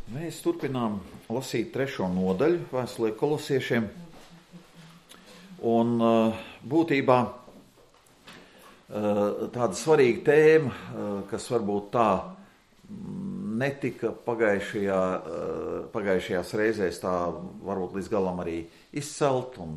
Mēs turpinām lasīt 3. nodaļu vēstulē Kolosiešiem. Un būtībā tāda svarīga tēma, kas varbūt tā netika pagājušajās reizēs tā varbūt līdz galam arī izcelt un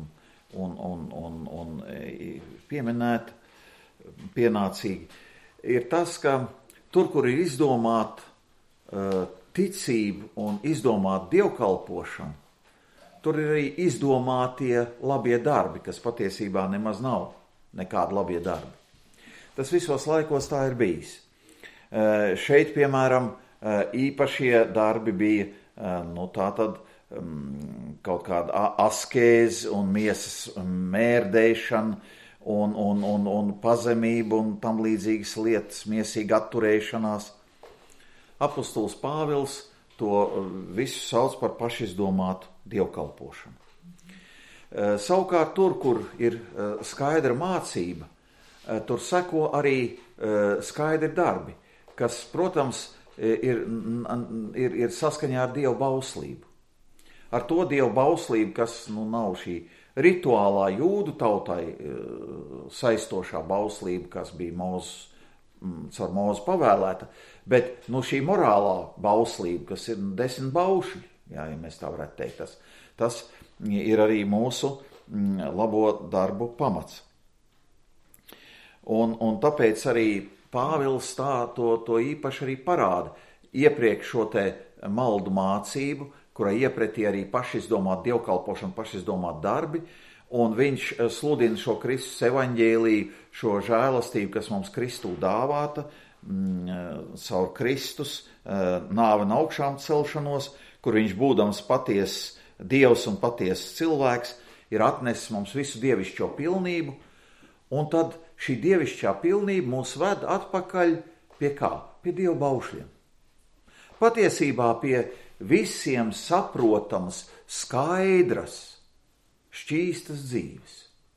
pieminēt pienācīgi, ir tas, ka tur, kur ir izdomāta ticība un izdomāta dievkalpošana, tur ir arī izdomātie labie darbi, kas patiesībā nemaz nav nekādi labie darbi. Tas visos laikos tā ir bijis. Šeit, piemēram, īpašie darbi bija kaut kāda askēze un miesas mērdēšana un pazemība un tam līdzīgas lietas, miesīga atturēšanās. Apostols Pāvils to visu sauc par pašizdomātu dievkalpošanu. Savukārt tur, kur ir skaidra mācība, tur seko arī skaidri darbi, kas, protams, ir saskaņā ar Dievu bauslību. Ar to Dievu bauslību, kas nav šī rituālā jūdu tautai saistošā bauslība, kas bija caur Mūzu pavēlēta, bet šī morālā bauslība, kas ir 10 baušļi, ja mēs tā varētu teikt, tas ir arī mūsu labo darbu pamats. Un tāpēc arī Pāvils to īpaši arī parāda iepriekš šo te maldu mācību, kurai iepretī arī pašizdomāt dievkalpošanu, pašizdomāt darbi, un viņš sludina šo Kristus evaņģēliju, šo žēlastību, kas mums Kristū dāvāta, caur Kristus nāvi un augšām celšanos, kur viņš būdams patiess Dievs un patiess cilvēks, ir atnesis mums visu dievišķo pilnību, un tad šī dievišķā pilnība mūs ved atpakaļ pie kā? Pie Dieva baušļiem. Patiesībā pie visiem saprotamas, skaidras, šķīstas dzīves.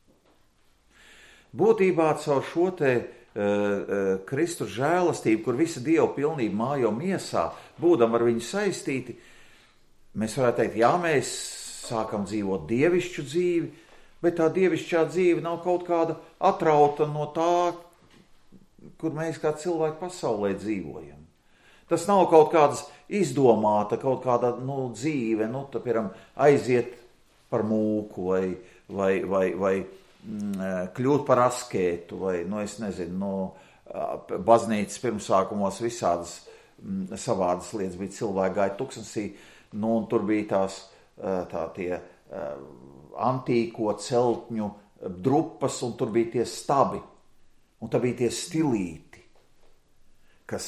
Būtībā caur šo te Kristus žēlastību, kur visa Dieva pilnība mājo miesā, būdam ar viņu saistīti, mēs varētu teikt, jā, mēs sākam dzīvot dievišķu dzīvi, bet tā dievišķā dzīve nav kaut kāda atrauta no tā, kur mēs kā cilvēki pasaulē dzīvojam. Tas nav kaut kādas izdomāta, kaut kāda dzīve, piemēram, aiziet par mūku vai kļūt par askētu, vai, es nezinu, baznīcas pirmsākumos visādas savādas lietas bija, cilvēki gāja tuksnesī, un tur bija tie antīko celtņu drupas, un tur bija tie stabi, un tur bija tie stilīti, kas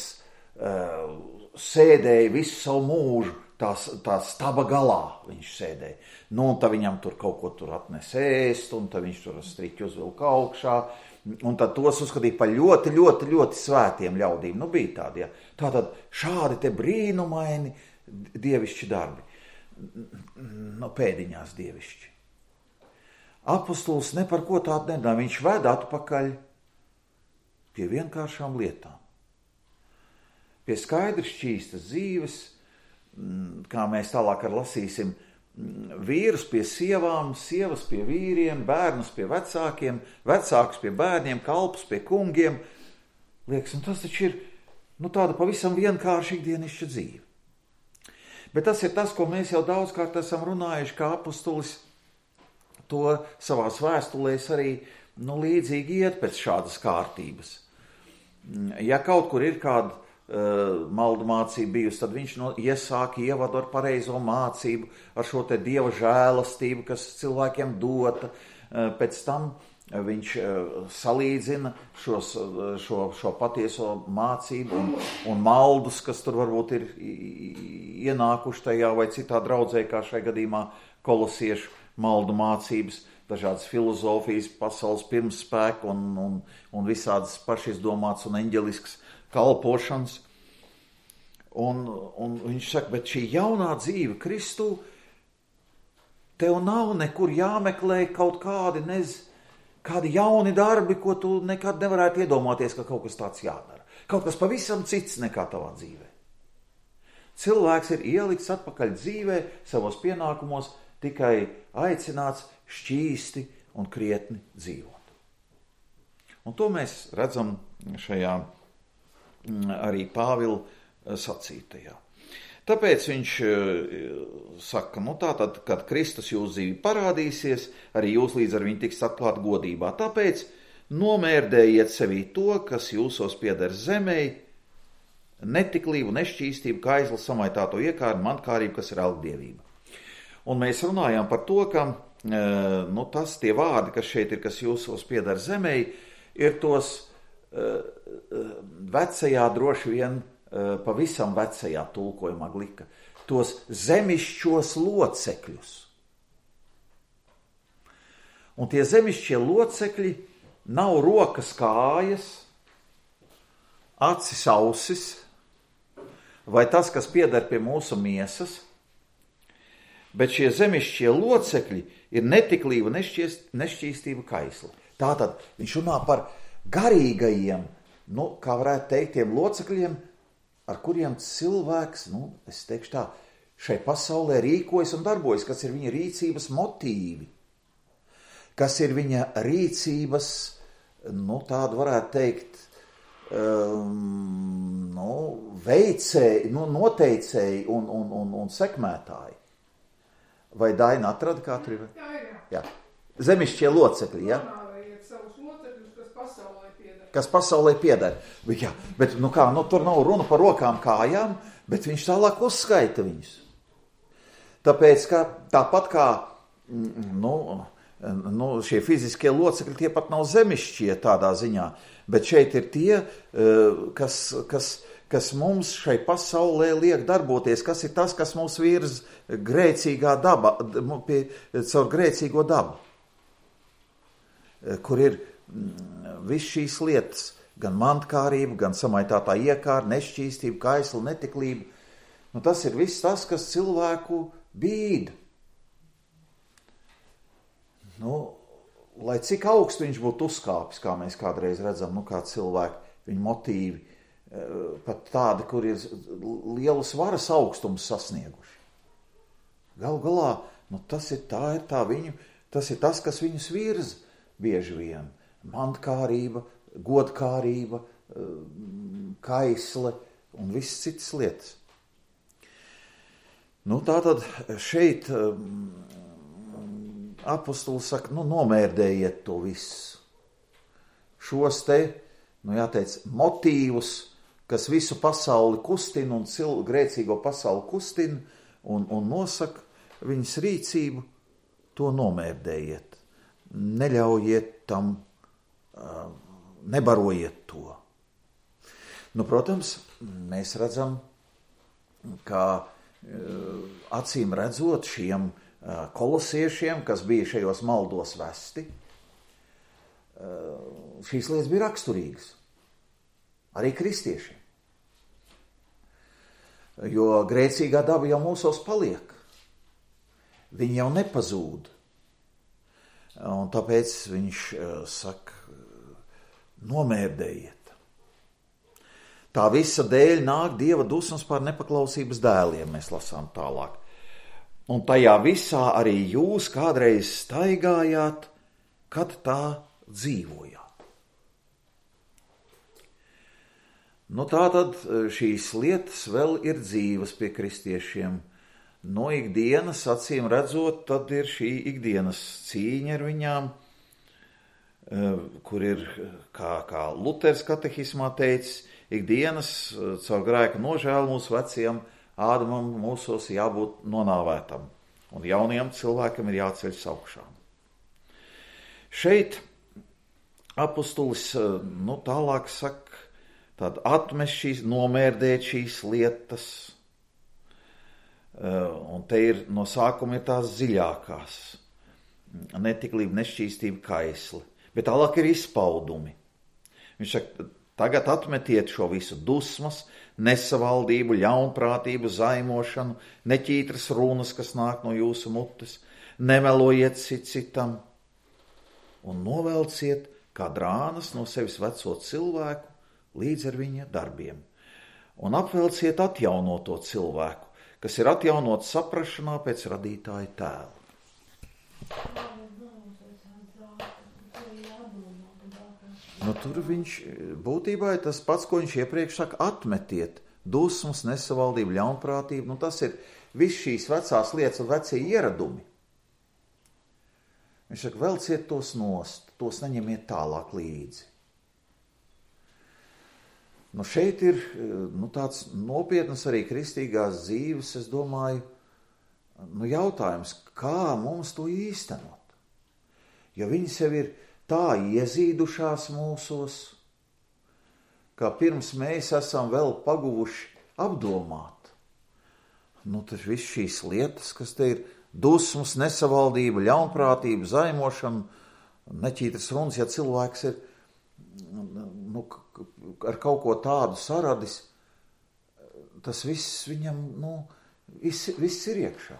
sēdēja visu savu mūžu, tā staba galā viņš sēdēja. Un tad viņam tur kaut ko tur atnes ēst, un tad viņš tur striķi uzvilka augšā, un tad tos uzskatīja par ļoti, ļoti, ļoti svētiem ļaudīm. Bija tādi, ja. Tātad šādi te brīnumaini dievišķi darbi. Pēdiņās dievišķi. Apostols ne par ko tādu nedā, viņš ved atpakaļ pie vienkāršām lietām. Pie skaidras šķīstas dzīves, kā mēs tālāk lasīsim, vīrus pie sievām, sievas pie vīriem, bērnus pie vecākiem, vecākus pie bērniem, kalpus pie kungiem. Liekas, tas taču ir tāda pavisam vienkārša ikdienišķa dzīve. Bet tas ir tas, ko mēs jau daudzkārt esam runājuši, kā apostolis to savās vēstulēs arī līdzīgi iet pēc šādas kārtības. Ja kaut kur ir kāda maldu mācība bijusi, tad viņš iesāka ievadu ar pareizo mācību, ar šo te Dieva žēlastību, kas cilvēkiem dota. Pēc tam viņš salīdzina šo patieso mācību un maldus, kas tur varbūt ir ienākuši tajā vai citā draudzē, kā šai gadījumā kolosiešu maldu mācības, dažādas filozofijas, pasaules pirmspēku un visādas pašizdomātas un eņģeliskas kalpošanas. Un viņš saka, bet šī jaunā dzīve Kristū, tev nav nekur jāmeklē kaut kādi jauni darbi, ko tu nekad nevarētu iedomāties, ka kaut kas tāds jādara. Kaut kas pavisam cits nekā tavā dzīvē. Cilvēks ir ielikts atpakaļ dzīvē, savos pienākumos, tikai aicināts šķīsti un krietni dzīvot. Un to mēs redzam šajā arī Pāvila sacītajā. Tāpēc viņš saka, tātad, kad Kristus jūsu dzīvi parādīsies, arī jūs līdz ar viņu tiks atklāt godībā. Tāpēc nomērdējiet sevī to, kas jūsos pieder zemei, netiklību, nešķīstību, kaislu, samaitāto iekāru, mantkārību, kas ir algdievība. Un mēs runājām par to, ka tie vārdi, kas šeit ir, kas jūsos pieder zemei, ir tos vecajā droši vien, pavisam vecajā tulkojumā glika, tos zemišķos locekļus. Un tie zemišķie locekļi nav rokas, kājas, acis, ausis, vai tas, kas pieder pie mūsu miesas, bet šie zemišķie locekļi ir netiklība, nešķīstība, kaisli. Tātad viņš runā par garīgajiem, kā varētu teikt, tiem locekļiem, ar kuriem cilvēks, es teikšu tā, šai pasaulē rīkojas un darbojas, kas ir viņa rīcības motīvi, kas ir viņa rīcības, tādu varētu teikt, veicēji, noteicēji un sekmētāji. Vai Daina atrada, kā tur ir? Jā. Zemišķie locekļi, ja? Kas pasaulē pieder. Jā, bet tur nav runa par rokām, kājām, bet viņš tālāk uzskaita viņus. Tāpēc, ka tāpat kā šie fiziskie locekļi, tie pat nav zemišķie tādā ziņā, bet šeit ir tie, kas mums šai pasaulē liek darboties, kas ir tas, kas mūs virz grēcīgā daba, caur grēcīgo dabu, kur ir viss šīs lietas, gan mantkārība, gan samaitātā iekāra, nešķīstība, kaisla, netiklība. Tas ir viss tas, kas cilvēku bīda. Lai cik augstu viņš būtu uzkāpis, kā mēs kādreiz redzam, kā cilvēki, viņa motīvi, pat tādi, kur ir lielas varas augstums sasnieguši. Galu galā, tas ir tas, kas viņus virza bieži vien. Mantkārība, godkārība, kaisle un visas citas lietas. Tātad šeit apostols saka, nomērdējiet to visu. Šos jāteic, motīvus, kas visu pasauli kustina un grēcīgo pasauli kustina un nosaka viņas rīcību, to nomērdējiet. Neļaujiet tam, nebarojiet to. Protams, mēs redzam, ka acīm redzot šiem kolosiešiem, kas bija šajos maldos vesti, šīs lietas bija raksturīgas. Arī kristiešiem. Jo grēcīgā daba jau mūsos paliek. Viņi jau nepazūd. Un tāpēc viņš saka, nomērdējiet. Tā visa dēļ nāk Dieva dusmas pār nepaklausības dēliem, mēs lasām tālāk. Un tajā visā arī jūs kādreiz staigājāt, kad tā dzīvojāt. Tātad šīs lietas vēl ir dzīvas pie kristiešiem. No ikdienas, acīm redzot, tad ir šī ikdienas cīņa ar viņām, kur ir, kā Luters katehismā teicis, ikdienas caur grēka nožēlu mūsu vecajam Ādamam mūsos jābūt nonāvētam, un jaunajam cilvēkam ir jāceļas augšām. Šeit apostolis tālāk saka, tad atmest šīs, nomērdēt šīs lietas. Un te ir no sākuma ir tās dziļākās. Netiklība, nešķīstība, kaisli. Bet tālāk ir izpaudumi. Viņš saka, tagad atmetiet šo visu dusmas, nesavaldību, ļaunprātību, zaimošanu, neķītras runas, kas nāk no jūsu mutes, nemelojiet citam un novelciet kā drānas no sevis veco cilvēku līdz ar viņa darbiem. un apvelciet atjaunoto cilvēku, kas ir atjaunots saprašanā pēc radītāja tēla. Tur viņš būtībā ir tas pats, ko viņš iepriekš saka, atmetiet dusmas, nesavaldību, ļaunprātību. Tas ir viss šīs vecās lietas un vecie ieradumi. Viņš saka, velciet tos nost, tos neņemiet tālāk līdzi. Šeit ir tāds nopietnas arī kristīgās dzīves, es domāju, jautājums, kā mums to īstenot. Jo viņas jau ir tā iezīdušās mūsos, kā pirms mēs esam vēl paguvuši apdomāt. Tas viss šīs lietas, kas te ir dusmas, nesavaldība, ļaunprātība, zaimošana, neķītas runas, ja cilvēks ir ar kaut ko tādu saradis, tas viss viņam, viss ir iekšā.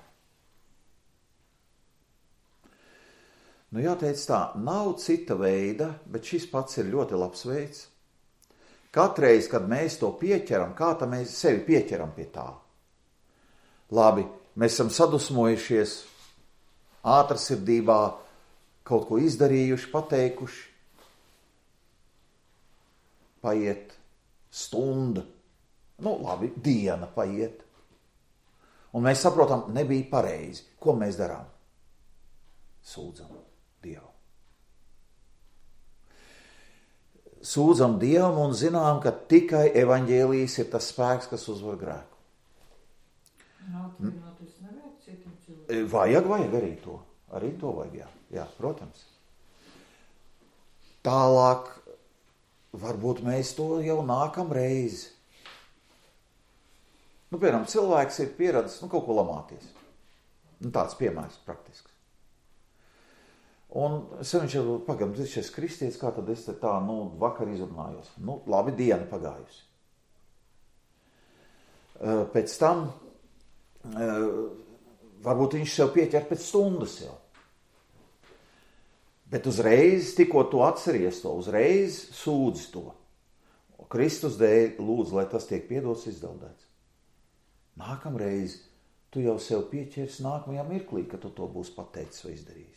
Jāteic tā, nav cita veida, bet šis pats ir ļoti labs veids. Katreiz, kad mēs to pieķeram, kā tā mēs sevi pieķeram pie tā. Labi, mēs esam sadusmojušies, ātrsirdībā kaut ko izdarījuši, pateikuši. Paiet stunda, labi, diena paiet. Un mēs saprotam, nebija pareizi. Ko mēs darām? Sūdzam Dievu. Sūdzam Dievam un zinām, ka tikai evaņģēlijs ir tas spēks, kas uzvar grēku. Vajag arī to. Arī to vajag, jā, protams. Tālāk, varbūt mēs to jau nākam reizi. Piemēram, cilvēks ir pieradis, kaut ko lamāties. Tāds piemērs praktisks. Un viņš jau pagam, šis kristietis, kā tad es te tā, vakar izrunājos. Labi, diena pagājusi. Pēc tam, varbūt viņš sev pieķer pēc stundas jau. Bet uzreiz, tikko tu atceries to, uzreiz sūdz to. Kristus dēļ lūdzu, lai tas tiek piedots, izdaldēts. Nākamreiz tu jau sev pieķers nākamajā mirklī, kad tu to būsi pateicis vai izdarījis.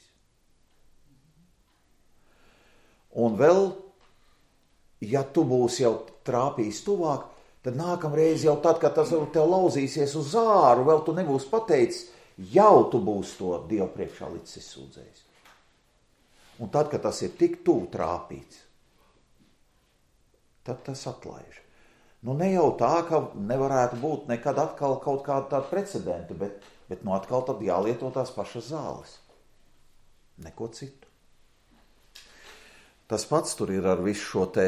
Un vēl, ja tu būsi jau trāpījis tuvāk, tad nākamreiz jau tad, kad tas tev lauzīsies uz āru, vēl tu nebūsi pateicis, jau tu būsi to Dievu priekšā licis izsūdzējis. Un tad, kad tas ir tik tuvu trāpīts, tad tas atlaiž. Ne jau tā, ka nevarētu būt nekad atkal kaut kāda tāda precedenta, bet atkal tad jālieto tās pašas zāles. Neko citu. Tas pats tur ir ar visu šo te,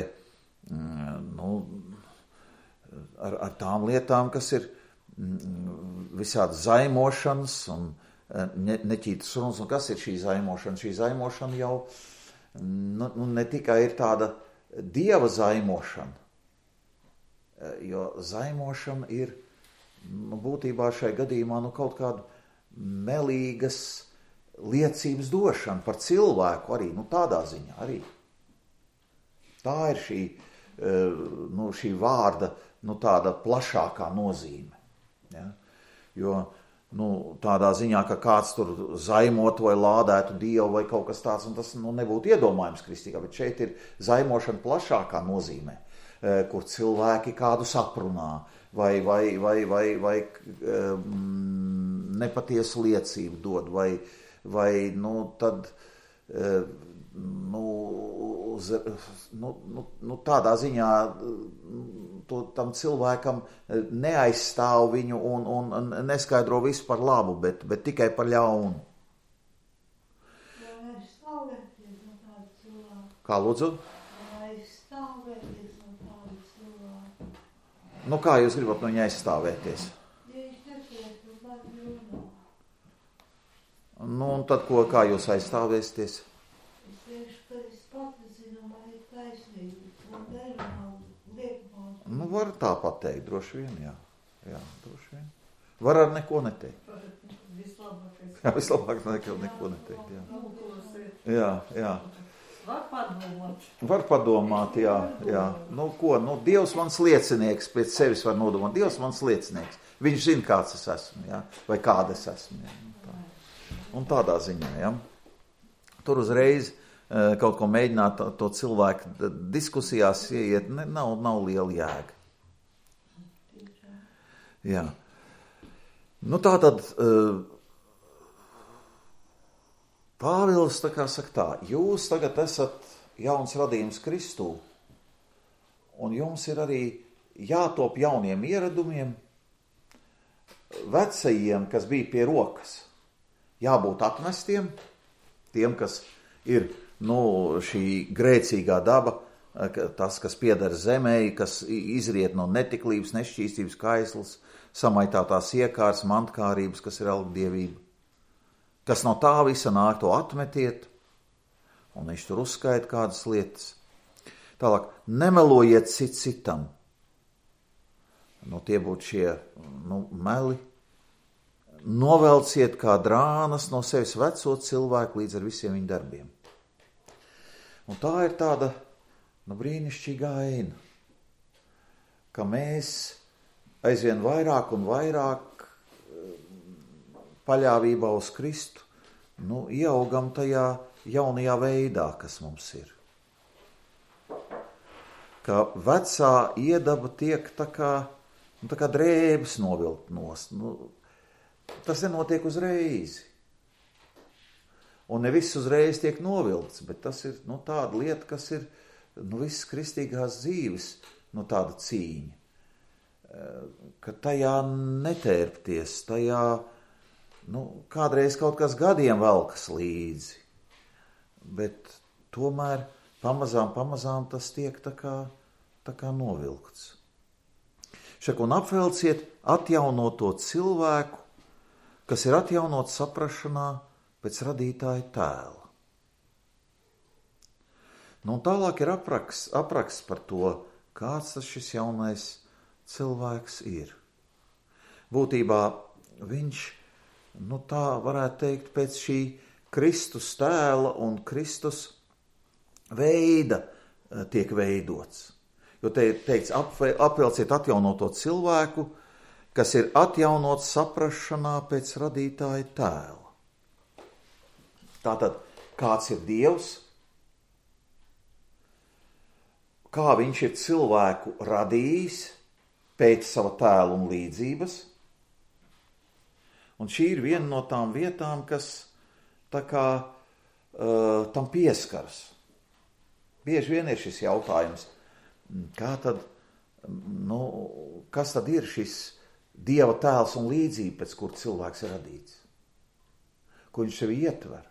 ar tām lietām, kas ir visādi zaimošanas un neķītas runas. Un kas ir šī zaimošana? Šī zaimošana jau ne tikai ir tāda Dieva zaimošana, jo zaimošana ir būtībā šai gadījumā kaut kādu melīgas liecības došana par cilvēku arī, tādā ziņā arī. Tā ir šī vārda, tāda plašākā nozīme. Ja? Jo, tādā ziņā, ka kāds tur zaimotu vai lādētu Dievu vai kaut kas tāds, un tas nebūtu iedomājums kristīgā, bet šeit ir zaimošana plašākā nozīmē, kur cilvēki kādu saprunā vai nepatiesu liecību dod, vai tad tādā ziņā tam cilvēkam neaizstāv viņu un neskaidro visu par labu, bet tikai par ļaunu. Aizstāvēties no tāda cilvēka. Kā lūdzu? Aizstāvēties no tāda cilvēka. Kā jūs gribat no viņa aizstāvēties? Ja viņš netiek uz labi runā. Un tad kā jūs aizstāvēsieties? Es teikšu, ka es pati zinu, man ir taisnība. Un nerunā liekmās. Var tā pateikt, droši vien, jā. Jā, droši vien. Var ar neko neteikt. Vislabākais. Jā, vislabāk neko neteikt, jā. Jā. Var padomāt, jā. Nu, ko? Nu, Dievs mans liecinieks, pēc sevis var nodomāt. Dievs mans liecinieks. Viņš zina, kāds es esmu, jā. Vai kāda es esmu, jā. Un tādā ziņā, jā. Tur uzreiz kaut ko mēģināt to cilvēku diskusijās ieiet, nav liela jēga. Jā. Nu, tātad Pāvils tā kā saka tā, jūs tagad esat jauns radījums Kristū, un jums ir arī jātop jauniem ieradumiem, vecajiem, kas bija pie rokas, jābūt atmestiem, tiem, kas ir, šī grēcīgā daba, tas, kas pieder zemei, kas izriet no netiklības, nešķīstības kaislas, samaitātās iekārs, mantkārības, kas ir algdievība. Kas no tā visa nāk, to atmetiet, un viņš tur uzskaita kādas lietas. Tālāk, nemelojiet citam. Tie būtu šie, meli. Novelciet kā drānas no sevis veco cilvēku līdz ar visiem viņa darbiem. Un tā ir tāda, brīnišķīga aina, ka mēs aizvien vairāk un vairāk paļāvībā uz Kristu, ieaugam tajā jaunajā veidā, kas mums ir. Ka vecā iedaba tiek tā kā drēbes novilkt nost. Tas nenotiek uzreiz. Un ne viss uzreiz tiek novilkts, bet tas ir tāda lieta, kas ir viss kristīgās dzīves, tāda cīņa. Ka tajā netērpties, tajā kādreiz kaut kas gadiem velkas līdzi, bet tomēr pamazām tas tiek tā kā novilkts. Un apvelciet atjaunoto cilvēku, kas ir atjaunots saprašanā pēc radītāja tēla. Tālāk ir apraksts par to, kāds tas šis jaunais cilvēks ir. Būtībā viņš tā varētu teikt, pēc šī Kristus tēla un Kristus veida tiek veidots. Jo te ir teikts, apvelciet atjaunoto cilvēku, kas ir atjaunots saprašanā pēc radītāja tēla. Tātad, kāds ir Dievs? Kā viņš ir cilvēku radījis pēc sava tēla un līdzības? Un šī ir viena no tām vietām, kas tam pieskaras. Bieži vien ir šis jautājums, kā tad, kas tad ir šis Dieva tēls un līdzība, pēc kur cilvēks ir radīts? Ko viņš sevi ietver?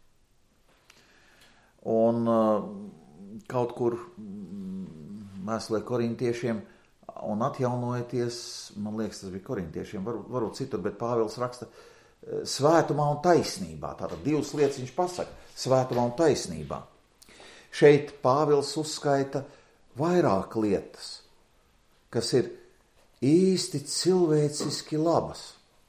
Un kaut kur mēslē korintiešiem un atjaunojieties, man liekas, tas bija korintiešiem, varbūt citur, bet Pāvils raksta svētumā un taisnībā. Tātad divas lietas viņš pasaka, svētumā un taisnībā. Šeit Pāvils uzskaita vairāk lietas, kas ir īsti cilvēciski labas,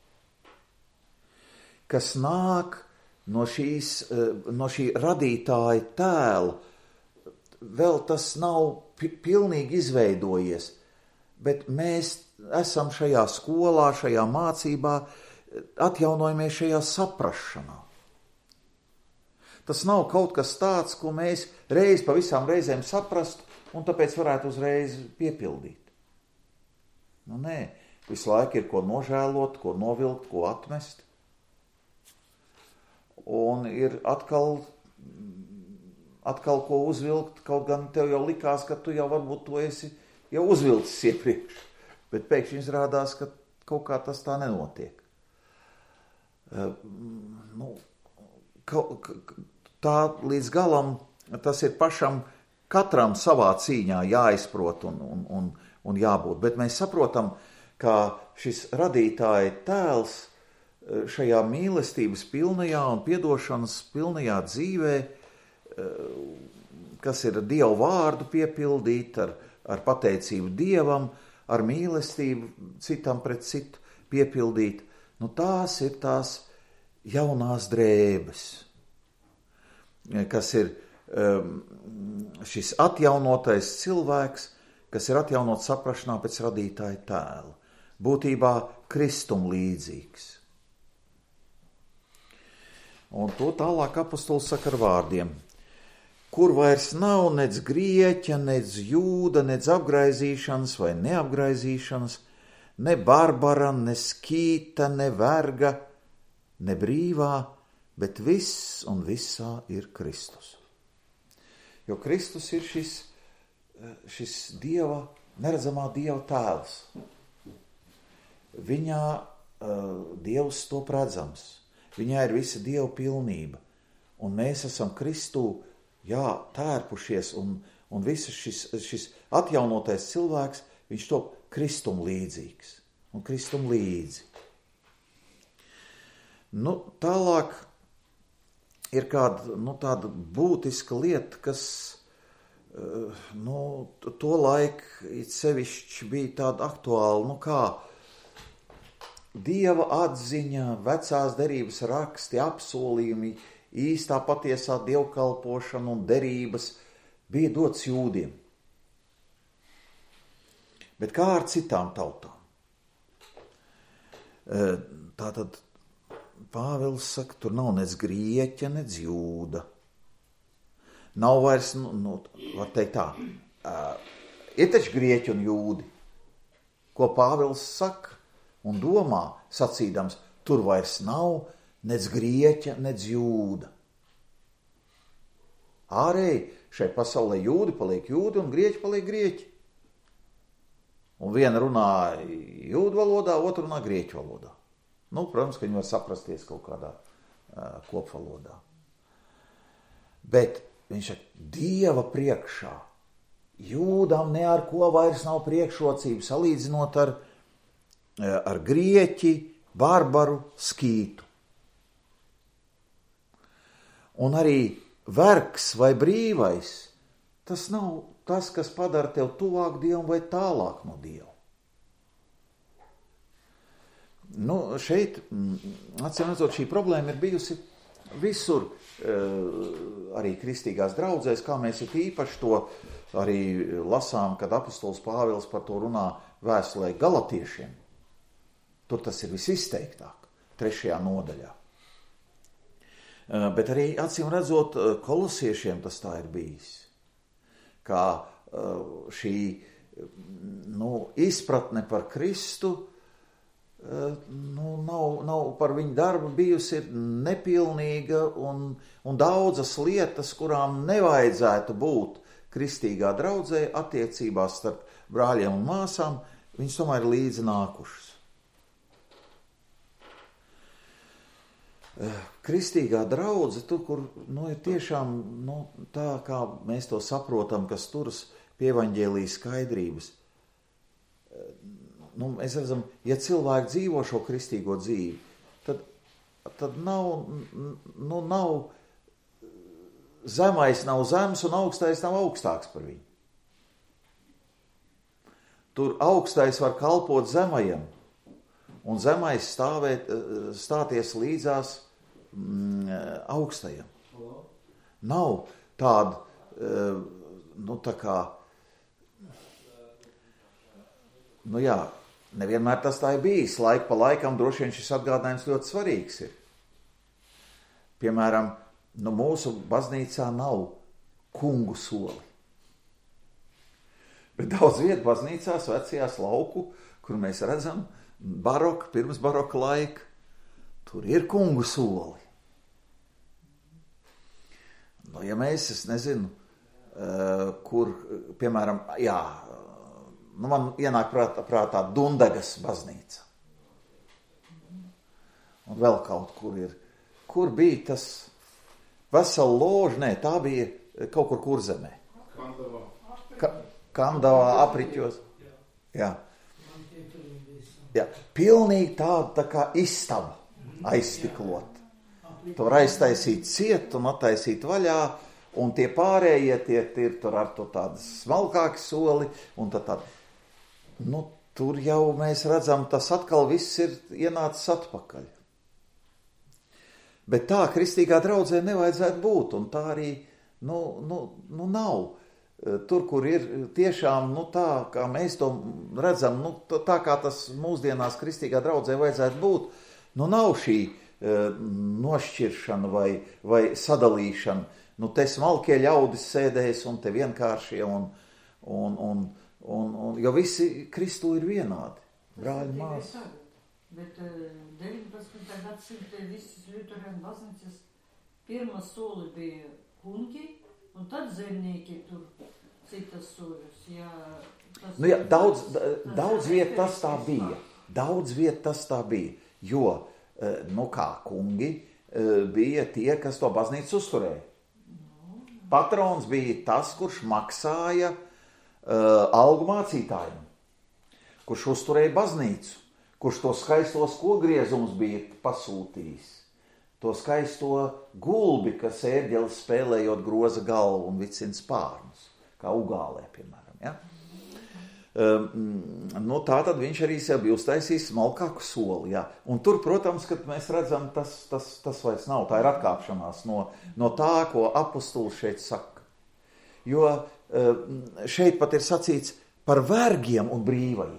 kas nāk no šī radītāja tēla. Vēl tas nav pilnīgi izveidojies, bet mēs esam šajā skolā, šajā mācībā, atjaunojamies šajā saprašanā. Tas nav kaut kas tāds, ko mēs reiz pa visām reizēm saprastu un tāpēc varētu uzreiz piepildīt. Nē, visu laiku ir ko nožēlot, ko novilkt, ko atmest. Un ir atkal ko uzvilkt, kaut gan tev jau likās, ka tu jau varbūt to esi jau uzvilcis iepriekš, bet pēkšņi izrādās, ka kaut kā tas tā nenotiek. Tā līdz galam tas ir pašam katram savā cīņā jāizprot un jābūt, bet mēs saprotam, ka šis radītāja tēls šajā mīlestības pilnajā un piedošanas pilnajā dzīvē, kas ir Dievu vārdu piepildīt ar pateicību Dievam, ar mīlestību citam pret citu piepildīt, tās ir tās jaunās drēbes, kas ir šis atjaunotais cilvēks, kas ir atjaunots saprašanā pēc radītāja tēla. Būtībā Kristum līdzīgs. Un to tālāk apostols saka ar vārdiem. Kur vairs nav nec grieķa, nec jūda, nec apgraizīšanas vai neapgraizīšanas, ne barbara, ne skīta, ne verga, ne brīvā, bet viss un visā ir Kristus. Jo Kristus ir šis Dieva, neredzamā Dieva tēls. Viņā Dievs top redzams. Viņā ir visa Dieva pilnība. Un mēs esam Kristū, tērpušies, un viss šis atjaunotais cilvēks, viņš top Kristum līdzīgs. Un Kristum līdzi. Tālāk ir kāda, tāda būtiska lieta, kas, to laiku it sevišķi bija tāda aktuāla, kā Dieva atziņa, vecās derības raksti, apsolījumi, īstā patiesā dievkalpošana un derības bija dots jūdiem. Bet kā ar citām tautām? Tātad Pāvils saka, tur nav nec grieķa, nec jūda. Nav vairs, var teikt tā, ir taču grieķi un jūdi. Ko Pāvils saka un domā, sacīdams, tur vairs nav nec grieķa, nec jūda. Ārēji šai pasaulē jūdi paliek jūdi un grieķi paliek grieķi. Un viena runā jūdu valodā, otra runā grieķu valodā. Protams, ka viņi var saprasties kaut kādā kopvalodā. Bet viņš saka, Dieva priekšā jūdam ne ar ko vairs nav priekšrocību, salīdzinot ar grieķi, barbaru, skītu. Un arī vergs vai brīvais, tas nav tas, kas padara tev tuvāk Dievam vai tālāk no Dieva. Šeit, acīm redzot, šī problēma ir bijusi visur, arī kristīgās draudzēs, kā mēs it īpaši to arī lasām, kad apostols Pāvils par to runā vēstulē galatiešiem. Tur tas ir visizteiktāk, 3. nodaļā. Bet arī, acīm redzot, kolosiešiem tas tā ir bijis. Kā šī izpratne par Kristu nav par viņu darbu bijusi nepilnīga un daudzas lietas, kurām nevajadzētu būt kristīgā draudzē attiecībās starp brāļiem un māsām, viņas tomēr ir līdzi nākušas. Kristīgā draudze, tur, kur ir tiešām tā, kā mēs to saprotam, kas turas pie evaņģēlijas skaidrības. Mēs redzam, ja cilvēki dzīvo šo kristīgo dzīvi, tad nav zemais nav zems un augstais nav augstāks par viņu. Tur augstais var kalpot zemajam un zemais stāties līdzās augstajam. Nav tāda, tā kā, nevienmēr tas tā ir bijis. Laika pa laikam droši vien šis atgādinājums ļoti svarīgs ir. Piemēram, mūsu baznīcā nav kungu soli. Bet daudz vietu baznīcās, vecajās lauku, kur mēs redzam baroka, pirms baroka laika, tur ir kungu soli. Ja mēs, es nezinu, kur, piemēram, man ienāk prātā Dundagas baznīca. Un vēl kaut kur ir. Kur bija tas vesela loža? Tā bija kaut kur Kurzemē. Kandavā apriķos. Jā. Pilnīgi tāda tā kā istaba aizstiklot. Tu var aiztaisīt ciet un attaisīt vaļā, un tie pārējie tie ir tur ar to tādu smalkāku soli, un tad tur jau mēs redzam, tas atkal viss ir ienācis atpakaļ. Bet tā kristīgā draudzē nevajadzētu būt, un tā arī nav. Tur, kur ir tiešām, tā, kā mēs to redzam, tā kā tas mūsdienās kristīgā draudzē vajadzētu būt, nav šī nošķiršana vai sadalīšana. Te smalkie ļaudis sēdēs un te vienkāršie, jo visi Kristu ir vienādi. Brāļi, māsas. Bet 19. gadsimta visas Ļuterāņu baznīcas pirmā soli bija kungi, un tad zemnieki tur citas soļus. Daudz viet tas tā bija. Daudz viet tas tā bija, jo, kā kungi bija tie, kas to baznīcu uzturēja. Patrons bija tas, kurš maksāja algu mācītājiem, kurš uzturēja baznīcu, kurš to skaistos kogriezumus bija pasūtījis, to skaisto gulbi, kas ērģelis spēlējot groza galvu un vicina spārnus, kā Ugālē, piemēram. Ja? Tā tad viņš arī sev bija uztaisījis smalkāku soli. Ja? Un tur, protams, kad mēs redzam, tas vairs nav, tā ir atkāpšanās no tā, ko apostols šeit saka. Jo šeit pat ir sacīts par vergiem un brīvajiem.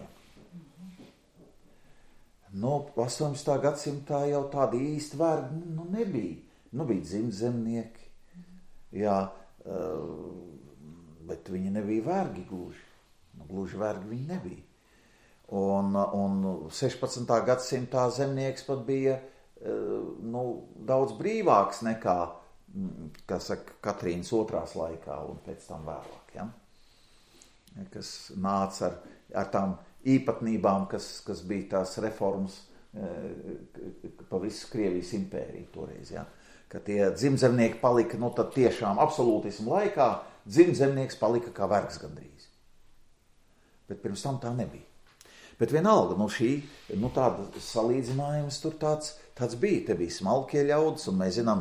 18. gadsimtā jau tādi īsti vergi nebija. Bija dzimtzemnieki, jā, bet viņi nebija vergi gluži. Gluži vergi viņi nebija. Un 16. gadsimtā zemnieks pat bija daudz brīvāks nekā, kā saka, Katrīnas otrās laikā un pēc tam vēlāk. Ja? Kas nāca ar tām īpatnībām, kas bija tās reformas pa visu Krievijas impēriju toreiz. Ja? Ka tie dzimtzemnieki palika, tad tiešām absolūtismu laikā dzimtzemnieks palika kā vergs gandrīz. Bet pirms tam tā nebija. Bet vienalga, šī, tāda salīdzinājums tur tāds bija. Te bija smalkie ļaudis, un mēs zinām,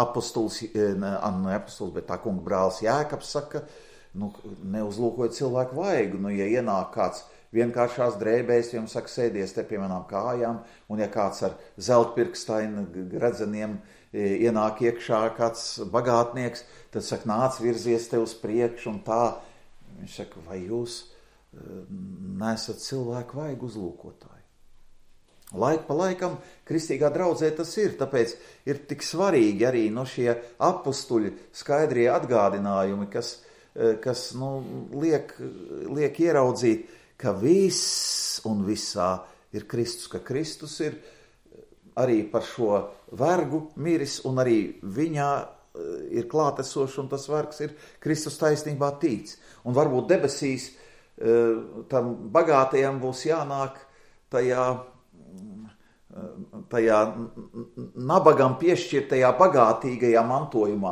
bet tā kunga brālis Jēkabs saka, neuzlūkojot cilvēku vaigu, ja ienāk kāds vienkāršās drēbēs, jums saka, sēdies te pie manām kājām, un ja kāds ar zeltpirkstainu gredzeniem ienāk iekšā kāds bagātnieks, tad saka, nāc virzies te uz priekšu, un tā. Viņš saka, vai jūs nesat cilvēku vaigu uzlūkotāji? Laik pa laikam kristīgā draudzē tas ir, tāpēc ir tik svarīgi arī šie apustuļi skaidrie atgādinājumi, kas liek ieraudzīt, ka viss un visā ir Kristus, ka Kristus ir arī par šo vergu miris un arī viņā ir klātesošs un tas vergs ir Kristus taisnībā tīts. Un varbūt debesīs tam bagātajam būs jānāk tajā nabagam piešķirtajā bagātīgajā mantojumā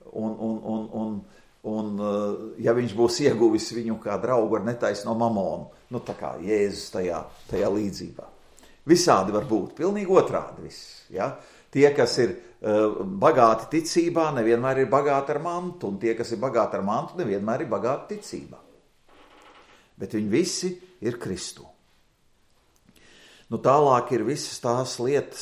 un ja viņš būs ieguvis viņu kā draugu ar netaisno mamonu, tā kā Jēzus tajā līdzībā. Visādi var būt, pilnīgi otrādi viss. Ja? Tie, kas ir bagāti ticībā, nevienmēr ir bagāti ar mantu, un tie, kas ir bagāti ar mantu, nevienmēr ir bagāti ticībā. Bet viņi visi ir Kristū. Tālāk ir visas tās lietas,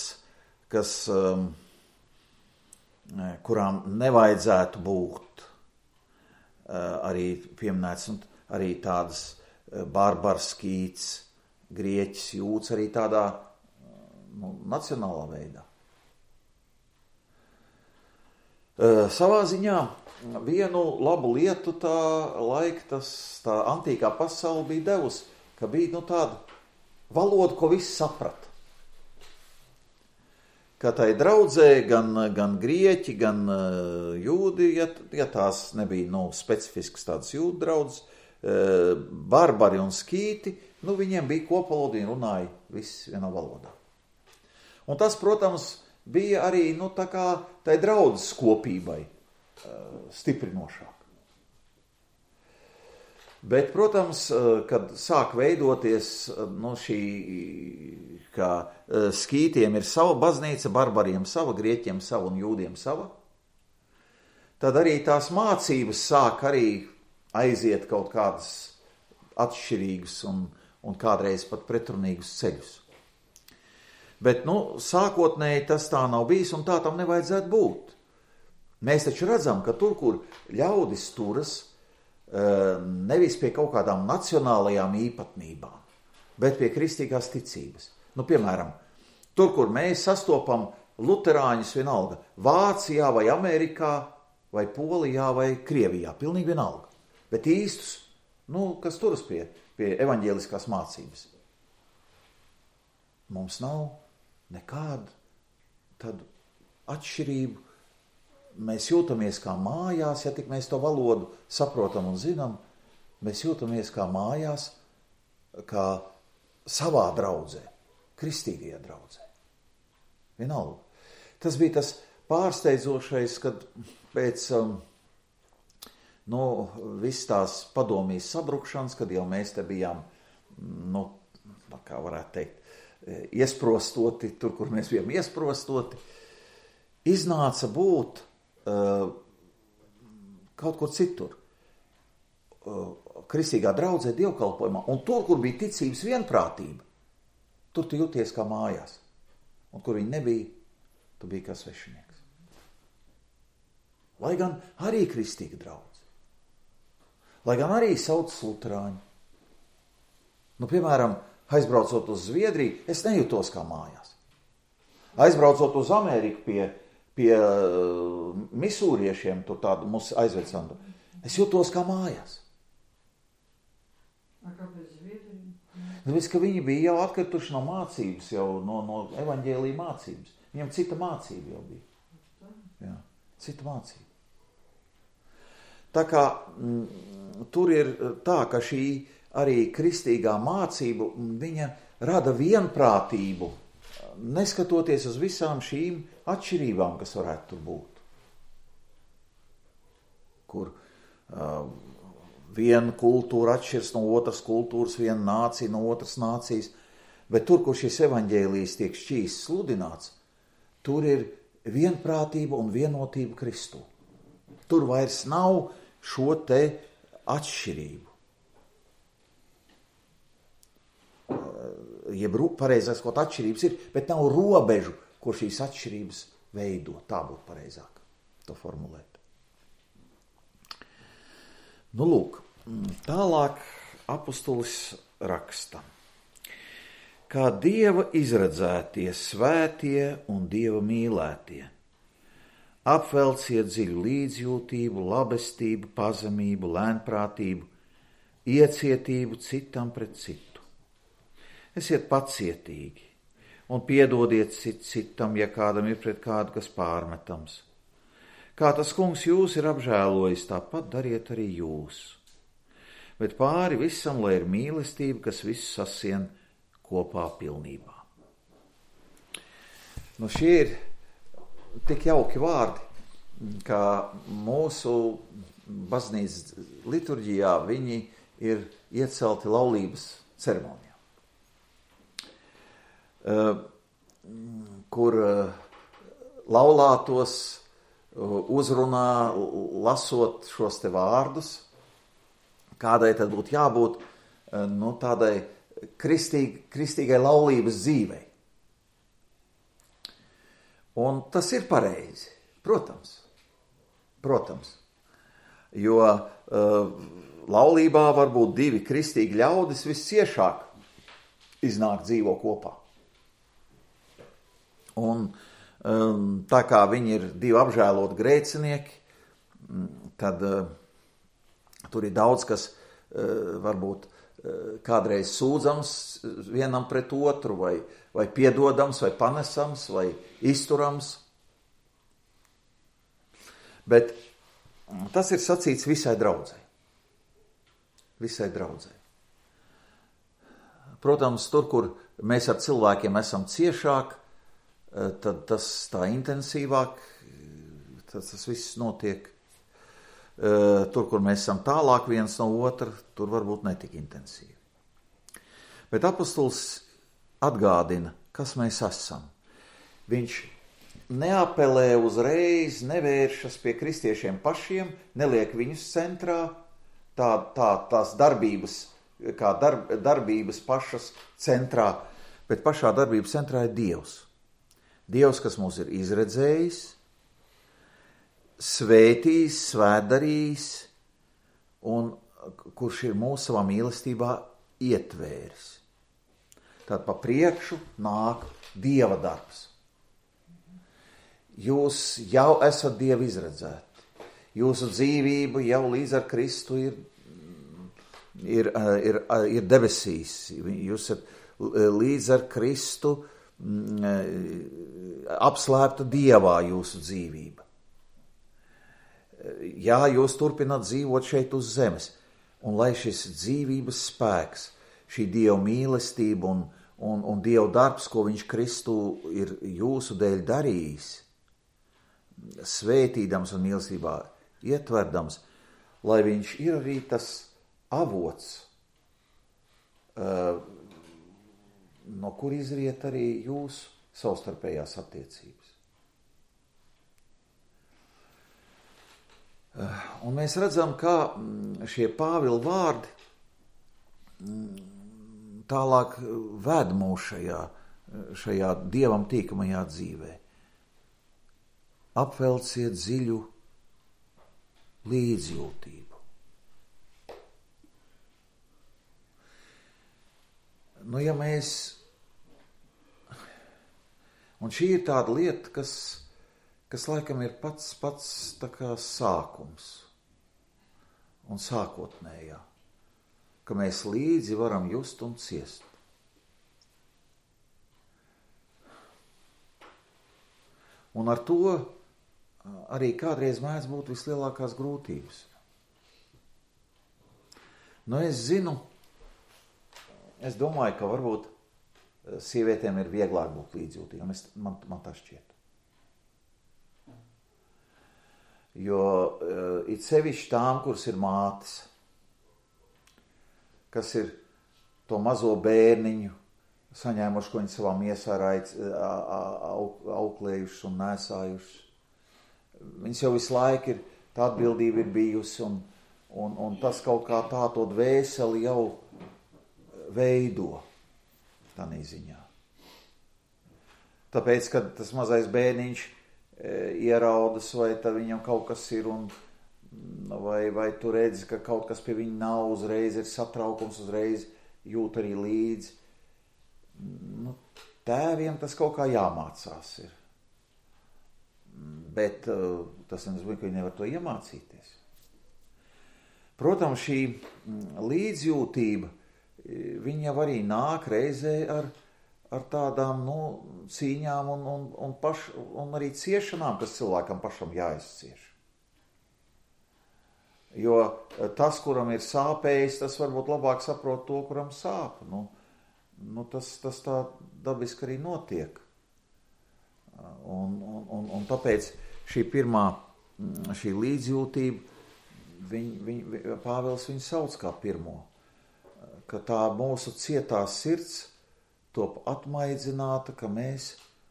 kurām nevajadzētu būt arī pieminēts, un arī tādas barbarskīts, grieķis jūts arī tādā nacionālā veidā. Savā ziņā vienu labu lietu tā antīkā pasaule bija devusi, ka bija tāda valoda, ko viss saprata. Ka tai draudzē gan grieķi, gan jūdi, ja tās nebija specifiskas tādas jūdu draudzes, barbari un skīti, viņiem bija kopvaloda, viņi runāja viss vienā valodā. Un tas, protams, bija arī tā kā tai draudzes kopībai stiprinošāk. Bet, protams, kad sāk veidoties šī, ka skītiem ir sava baznīca, barbariem sava, grieķiem sava un jūdiem sava, tad arī tās mācības sāk arī aiziet kaut kādas atšķirīgas un kādreiz pat pretrunīgus ceļus. Bet, sākotnēji tas tā nav bijis un tā tam nevajadzētu būt. Mēs taču redzam, ka tur, kur ļaudis turas, nevis pie kaut kādām nacionālajām īpatnībām, bet pie kristīgās ticības. Piemēram, tur, kur mēs sastopam luterāņus vienalga, Vācijā vai Amerikā, vai Polijā vai Krievijā, pilnīgi vienalga. Bet īstus, kas turas pie evaņģēliskās mācības. Mums nav nekādu tādu atšķirību. Mēs jūtamies kā mājās, ja tik mēs to valodu saprotam un zinām, mēs jūtamies kā mājās, kā savā draudzē, kristīgajā draudzē. Vienalga. Tas bija tas pārsteidzošais, kad pēc viss tās padomijas sabrukšanas, kad jau mēs te bijām, kā varētu teikt, iesprostoti, tur, kur mēs bijām iesprostoti, iznāca būt kaut kur citur. Kristīgā draudzē dievkalpojumā, un tur, kur bija ticības vienprātība, tur tu jūties kā mājās. Un kur viņi nebija, tu biji kā svešinieks. Lai gan arī kristīga draudze. Lai gan arī sauc luterāņi. Piemēram, aizbraucot uz Zviedriju, es nejūtos kā mājās. Aizbraucot uz Ameriku pie misūriešiem, tur tādu mūs aizvecam, es jūtos kā mājās. Kāpēc Zviedrija? Tāpēc, ka viņi bija jau atkrituši no mācības, jau no evaņģēlija mācības. Viņam cita mācība jau bija. Jā, cita mācība. Tā kā tur ir tā, ka šī arī kristīgā mācība, viņa rada vienprātību, neskatoties uz visām šīm atšķirībām, kas varētu tur būt. Kur viena kultūra atšķiras no otras kultūras, viena nācija no otras nācijas, bet tur, kur šis evaņģēlijs tiek šķīsts sludināts, tur ir vienprātība un vienotība Kristū. Tur vairs nav šo te atšķirību. Jeb pareizais kaut atšķirības ir, bet nav robežu, kur šīs atšķirības veido. Tā būtu pareizāk to formulēt. Lūk, tālāk apustulis raksta. Kā Dieva izredzētie, svētie un Dieva mīlētie, apvelciet dziļu līdzjūtību, labestību, pazemību, lēnprātību, iecietību citam pret citu. Esiet pacietīgi un piedodiet citam, ja kādam ir pret kādu, kas pārmetams. Kā tas kungs jūs ir apžēlojis, tāpat dariet arī jūs. Bet pāri visam, lai ir mīlestība, kas visu sasien kopā pilnībā. Šie ir tik jauki vārdi, ka mūsu baznīcas liturģijā viņi ir iecelti laulības ceremonijā. Kur laulātos uzrunā, lasot šos te vārdus, kādai tad būtu jābūt tādai kristīgai laulības dzīvei. Un tas ir pareizi, protams. Jo laulībā var būt divi kristīgi ļaudis visciešāk iznāk dzīvo kopā. Un tā kā viņi ir divi apžēloti grēcinieki, tad tur ir daudz, kas varbūt kādreiz sūdzams vienam pret otru, vai piedodams, vai panesams, vai izturams. Bet tas ir sacīts visai draudzei. Visai draudzei. Protams, tur, kur mēs ar cilvēkiem esam ciešāk, tad tas tā intensīvāk, tas viss notiek. Tur, kur mēs esam tālāk viens no otra, tur varbūt netik intensīvi. Bet apostols atgādina, kas mēs esam. Viņš neapelē uzreiz, nevēršas pie kristiešiem pašiem, neliek viņus centrā, tās darbības, kā darbības pašas centrā, bet pašā darbības centrā ir Dievs. Dievs, kas mūs ir izredzējis, svētījis, svētdarījis un kurš ir mūsu savā mīlestībā ietvēris. Tad pa priekšu nāk Dieva darbs. Jūs jau esat Dievu izredzēti. Jūsu dzīvība jau līdz ar Kristu ir debesīs. Jūs esat līdz ar Kristu apslēpta Dievā jūsu dzīvība. Jā, jūs turpināt dzīvot šeit uz zemes. Un lai šis dzīvības spēks, šī Dieva mīlestība un Dieva darbs, ko viņš Kristu ir jūsu dēļ darījis, svētīdams un mīlestībā ietverdams, lai viņš ir arī tas avots, no kur izriet arī jūsu savstarpējās attiecības. Un mēs redzam, kā šie Pāvila vārdi tālāk ved mūs šajā Dievam tīkamajā dzīvē. Apvelciet dziļu līdzjūtību. Nu, ja mēs... Un šī ir tāda lieta, kas laikam ir pats tā kā sākums un sākotnējā, ka mēs līdzi varam just un ciest. Un ar to arī kādreiz mēdz būt vislielākās grūtības. Nu, es domāju, ka varbūt sievietēm ir vieglāk būt līdzjūtīgām. Man tā šķiet. Jo it sevišķi tām, kuras ir mātes, kas ir to mazo bērniņu saņēmuši, ko viņi savā miesā auklējušas un nesājušas. Viņas jau visu laiku tā atbildība ir bijusi, un tas kaut kā tā to dvēseli jau veido tādā ziņā. Tāpēc, kad tas mazais bērniņš ieraudas, vai tad viņam kaut kas ir, vai tu redzi, ka kaut kas pie viņa nav, uzreiz ir satraukums, uzreiz jūt arī līdzi. Nu, tēviem tas kaut kā jāmācās ir. Bet tas nenozīmē, ka viņi nevar to iemācīties. Protams, šī līdzjūtība, viņa jau arī nāk reizē ar tādām cīņām un arī ciešanām, kas cilvēkam pašam jāizcieš. Jo tas, kuram ir sāpējis, tas varbūt labāk saprot to, kuram sāp. Tas tā dabiski arī notiek. Un tāpēc šī līdzjūtība, Pāvils viņu sauc kā pirmo, ka tā mūsu cietā sirds top atmaidzināta, ka mēs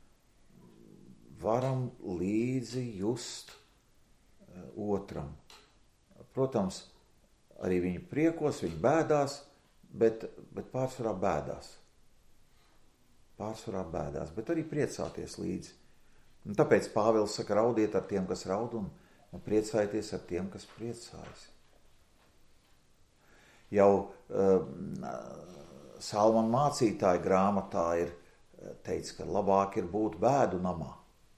varam līdzi just otram. Protams, arī viņi priekos, viņi bēdās, bet pārsvarā bēdās, bet arī priecāties līdzi. Un tāpēc Pāvils saka, raudiet ar tiem, kas raud, un priecājieties ar tiem, kas priecājas. Jau Salmona mācītāja grāmatā ir teicis, ka labāk ir būt bēdu namā.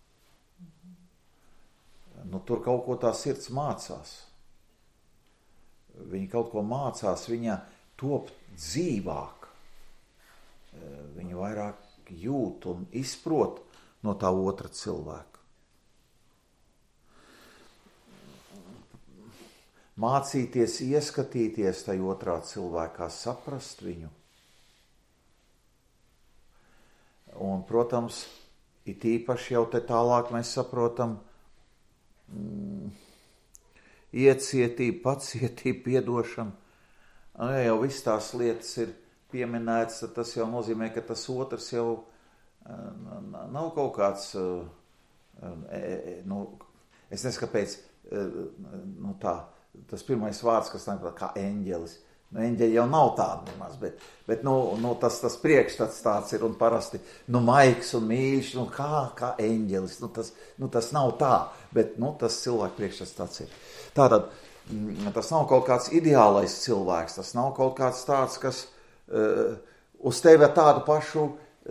Tur kaut ko tā sirds mācās. Viņa kaut ko mācās, viņa top dzīvāk. Viņa vairāk jūt un izprot no tā otra cilvēka. Mācīties, ieskatīties tajā otrā cilvēkā, saprast viņu. Un, protams, it īpaši jau te tālāk mēs saprotam iecietību, pacietību, piedošanu. Ja jau viss tās lietas ir pieminēts, tad tas jau nozīmē, ka tas otrs jau nav kaut kāds, es nezinu, kāpēc, tas pirmais vārds, kas nāk kā eņģelis, Eņģeļi jau nav tādi nemaz, bet tas priekšstats tāds ir un parasti, maigs un mīļš, kā eņģelis, tas nav tā, bet, tas cilvēku priekšstats tāds ir. Tātad, tas nav kaut kāds ideālais cilvēks, tas nav kaut kāds tāds, kas uz tevi ar tādu pašu,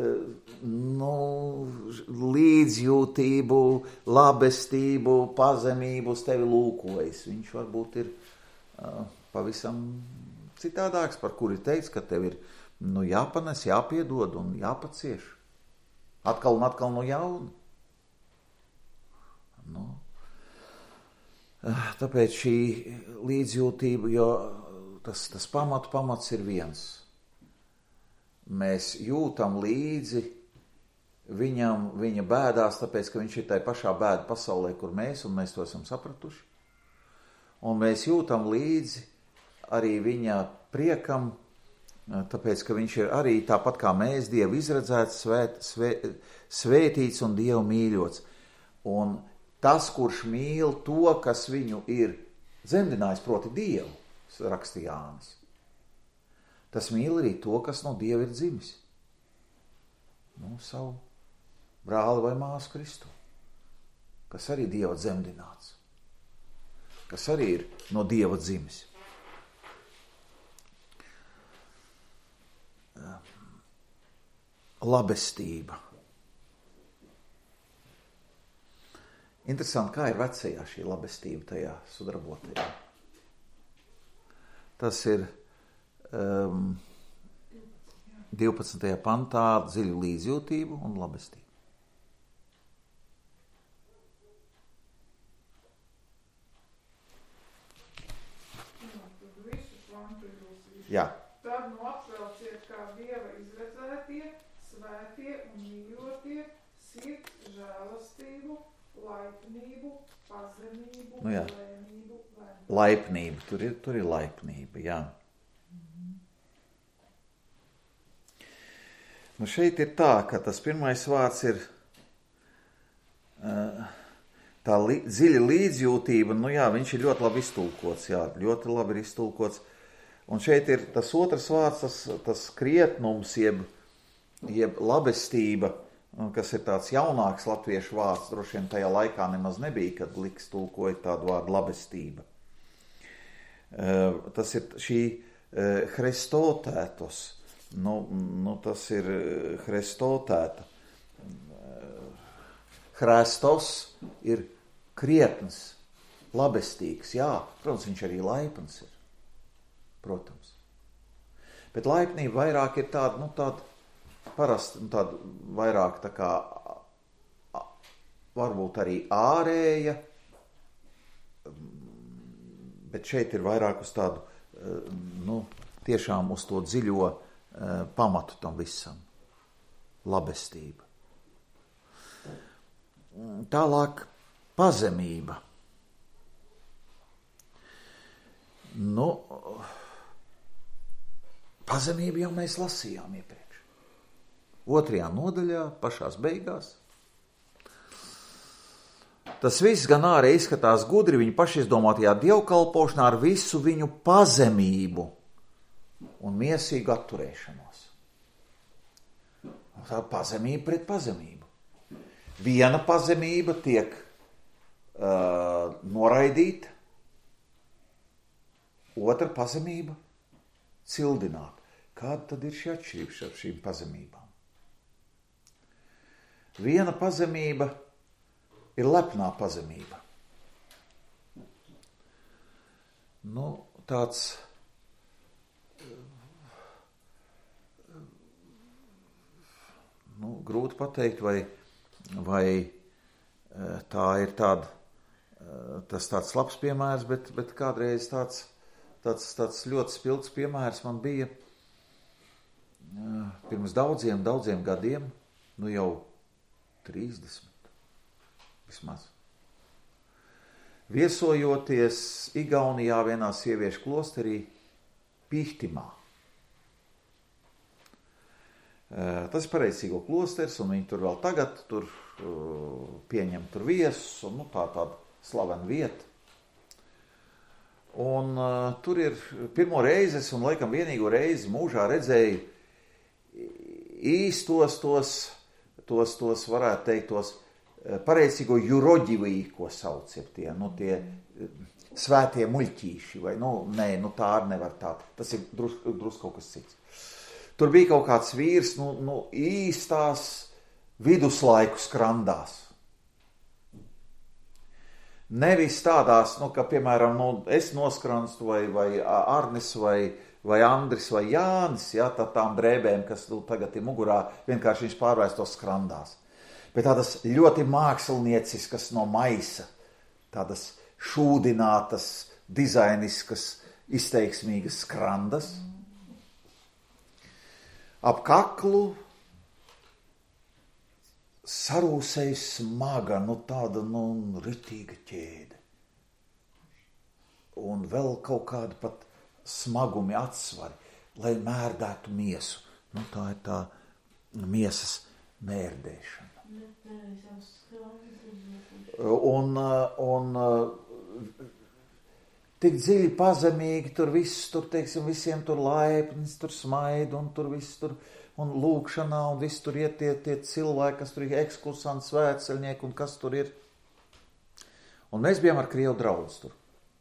līdzjūtību, labestību, pazemību uz tevi lūkojas. Viņš varbūt ir pavisam citādāks, par kuri teica, ka tev ir jāpanes, jāpiedod un jāpacieš. Atkal un atkal no jauna. Tāpēc šī līdzjūtība, jo tas pamats ir viens. Mēs jūtam līdzi viņam, viņa bēdās, tāpēc, ka viņš ir tai pašā bēda pasaulē, kur mēs, un mēs to esam sapratuši. Un mēs jūtam līdzi arī viņa priekam, tāpēc, ka viņš ir arī tāpat kā mēs, Dievu izredzēts, svētīts un Dievu mīļots. Un tas, kurš mīl to, kas viņu ir dzemdinājis, proti Dievu, rakstīja Jānis. Tas mīl arī to, kas no Dieva ir dzimis. Savu brāli vai māsu Kristu, kas arī Dieva dzemdināts, kas arī ir no Dieva dzimis. Labestība. Interesanti, kā ir vecajā šī labestība tajā sudrabotajā. Tas ir 12. pantā dziļu līdzjūtību un labestību. Jā. Tad atvelciet kā Dieva izredzētie, svētie un mīļotie, sirds žēlastību, laipnību, pazemību, lēnību. Laipnība, tur ir laipnība, jā. Šeit ir tā, ka tas pirmais vārds ir tā dziļa līdzjūtība, viņš ir ļoti labi iztulkots, jā, ļoti labi ir iztulkots. Un šeit ir tas otrs vārds, tas krietnums, jeb labestība, kas ir tāds jaunāks latviešu vārds, droši vien tajā laikā nemaz nebija, kad liks tulkoja tādu vārdu labestība. Tas ir šī hrestotētos, tas ir hrestotēta. Hrestos ir krietns, labestīgs, jā, protams, viņš arī laipns ir. Protams. Bet laipnība vairāk ir tāda, parasti, tāda vairāk tā kā, varbūt arī ārēja, bet šeit ir vairāk uz tādu, tiešām uz to dziļo pamatu tam visam. Labestība. Tālāk pazemība. Pazemību jau mēs lasījām iepriekš. 2. nodaļā, pašās beigās. Tas viss gan ārēji izskatās gudri viņu pašizdomātajā dievkalpošanā ar visu viņu pazemību un miesīgu atturēšanos. Tā pazemība pret pazemību. Viena pazemība tiek noraidīta, otra pazemība cildināt. Kāda tad ir šī atšķirība ar šīm pazemībām? Viena pazemība ir lepnā pazemība. Tāds grūti pateikt, vai tā ir tas tāds labs piemērs, bet kādreiz tāds ļoti spilgts piemērs man bija pirms daudziem gadiem, jau 30 vismaz. Viesojoties Igaunijā vienā sieviešu klosterī Pihtimā. Tas ir pareicīgo klosters, un viņi tur vēl tagad pieņem tur viesus, un tāda slavena vieta. Un tur ir pirmo reizi, un laikam vienīgo reizi mūžā redzēju īstos, varētu teikt, tos pareicīgo juroģivī, ko sauc, tie svētie muļķīši, vai, tā arī nevar tā, tas ir drusku kaut kas cits. Tur bija kaut kāds vīrs, īstās viduslaiku skrandās. Nevis tādās, ka, piemēram, es noskranstu, vai Arnis, vai Andris, vai Jānis, tām drēbēm, kas tagad ir mugurā, vienkārši viņš pārvērstos skrandās. Bet tādas ļoti mākslinieciskas no maisa, tādas šūdinātas, dizainiskas, izteiksmīgas skrandas. Ap kaklu sarūsēja smaga, tāda, ritīga ķēde. Un vēl kaut kāda pat smagumi atsvari, lai mērdētu miesu. Tā ir tā miesas mērdēšana. Un tik dziļi pazemīgi, tur viss, visiem tur laipnis, tur smaid, un tur viss tur, un lūkšanā, un viss tur iet tie cilvēki, kas tur ir ekskursanti, svētceļnieki, un kas tur ir. Un mēs bijām ar krievu draudzi tur.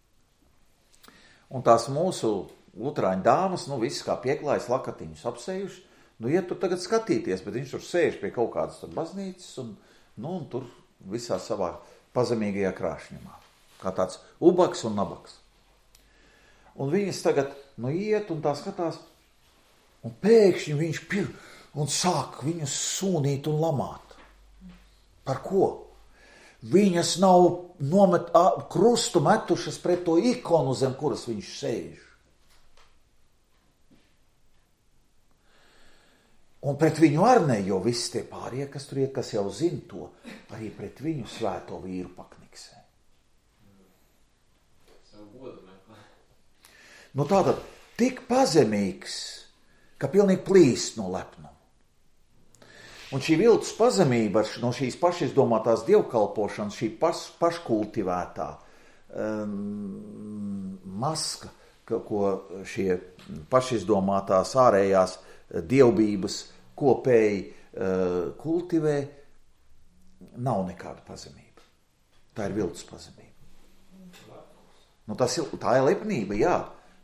Un tās mūsu luterāņu dāmas, viss kā pieklājas lakatiņus apsejuši, iet tur tagad skatīties, bet viņš tur sēž pie kaut kādas tur baznīcas, un tur visā savā pazemīgajā krāšņumā, kā tāds ubaks un nabaks. Un viņas tagad, iet un tā skatās, un pēkšņi viņš un sāk viņus sūnīt un lamāt. Par ko? Viņas nav krustu metušas pret to ikonu, zem kuras viņš sēž. Un pret viņu arī ne, jo visi tie pārējie, kas tur iet, kas jau zina to, arī pret viņu svēto vīru pakniksē. Tātad tik pazemīgs, ka pilnīgi plīst no lepnuma. Un šī viltus pazemība no šīs pašizdomātās dievkalpošanas, šī paškultivētā maska, ko šie pašizdomātās ārējās dievbības kopēji kultivē, nav nekāda pazemība. Tā ir viltus pazemība. Tā ir lepnība, jā.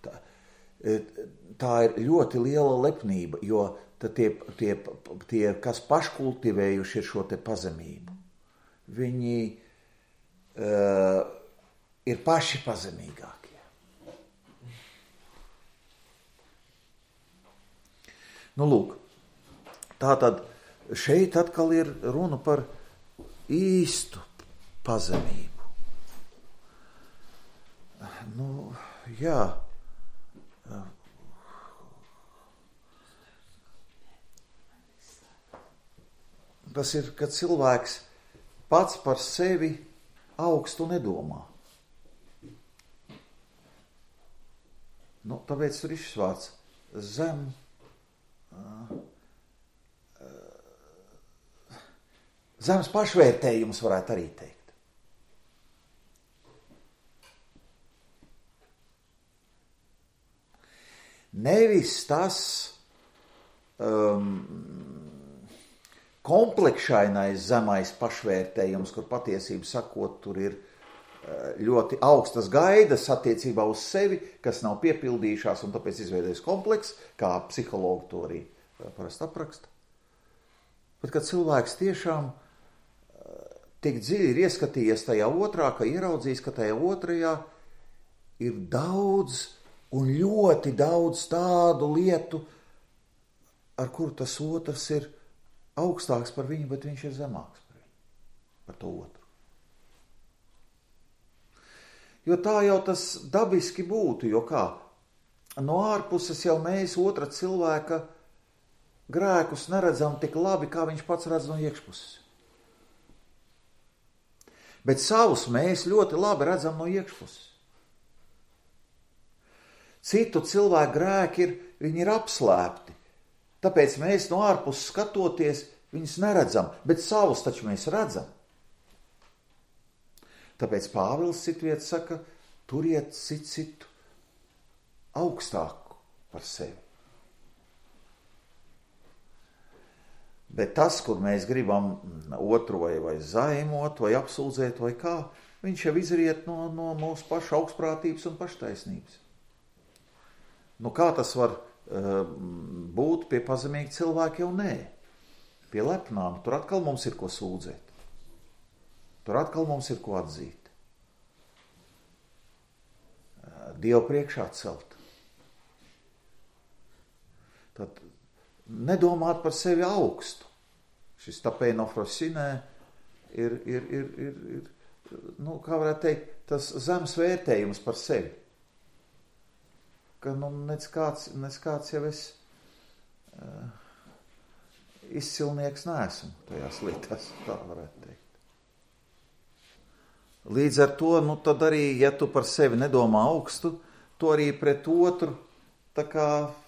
Tā ir ļoti liela lepnība, jo tie, kas paškultivējuši ir šo te pazemību, viņi ir paši pazemīgākie. Lūk, tātad šeit atkal ir runa par īstu pazemību. Jā. Tas ir, kad cilvēks pats par sevi augstu nedomā. Tāpēc tur ir šis vārds zems pašvērtējums, varētu arī teikt. Nevis tas komplekšainais zemais pašvērtējums, kur patiesību sakot, tur ir ļoti augstas gaidas attiecībā uz sevi, kas nav piepildījušās, un tāpēc izveidojas kompleks, kā psihologi to arī parasti apraksta. Bet kad cilvēks tiešām tik dziļi ir ieskatījies tajā otrā, ka ieraudzījis, ka tajā otrajā ir daudz un ļoti daudz tādu lietu, ar kuru tas otrs ir augstāks par viņu, bet viņš ir zemāks par viņu, par to otru. Jo tā jau tas dabiski būtu, jo kā? No ārpuses jau mēs otra cilvēka grēkus neredzam tik labi, kā viņš pats redz no iekšpuses. Bet savus mēs ļoti labi redzam no iekšpuses. Citu cilvēku grēki viņi ir apslēpti. Tāpēc mēs no ārpuses skatoties, viņus neredzam, bet savus taču mēs redzam. Tāpēc Pāvils citviet saka, turiet citu augstāku par sevi. Bet tas, kur mēs gribam otru vai zaimot, vai apsūdzēt, vai kā, viņš jau izriet no mūsu paša augstprātības un paštaisnības. Nu, kā tas var būt pie pazemīga cilvēka? Jau nē. Pie lepnām. Tur atkal mums ir ko sūdzēt. Tur atkal mums ir ko atzīt. Dievu priekšā celt. Tad nedomāt par sevi augstu. Šis tapēnofrosinē ir, kā varētu teikt, tas zemes vērtējums par sevi. Ka, nec kāds jau es izcilnieks neesmu tajās lietās, tā varētu teikt. Līdz ar to, tad arī, ja tu par sevi nedomā augstu, to arī pret otru tā kā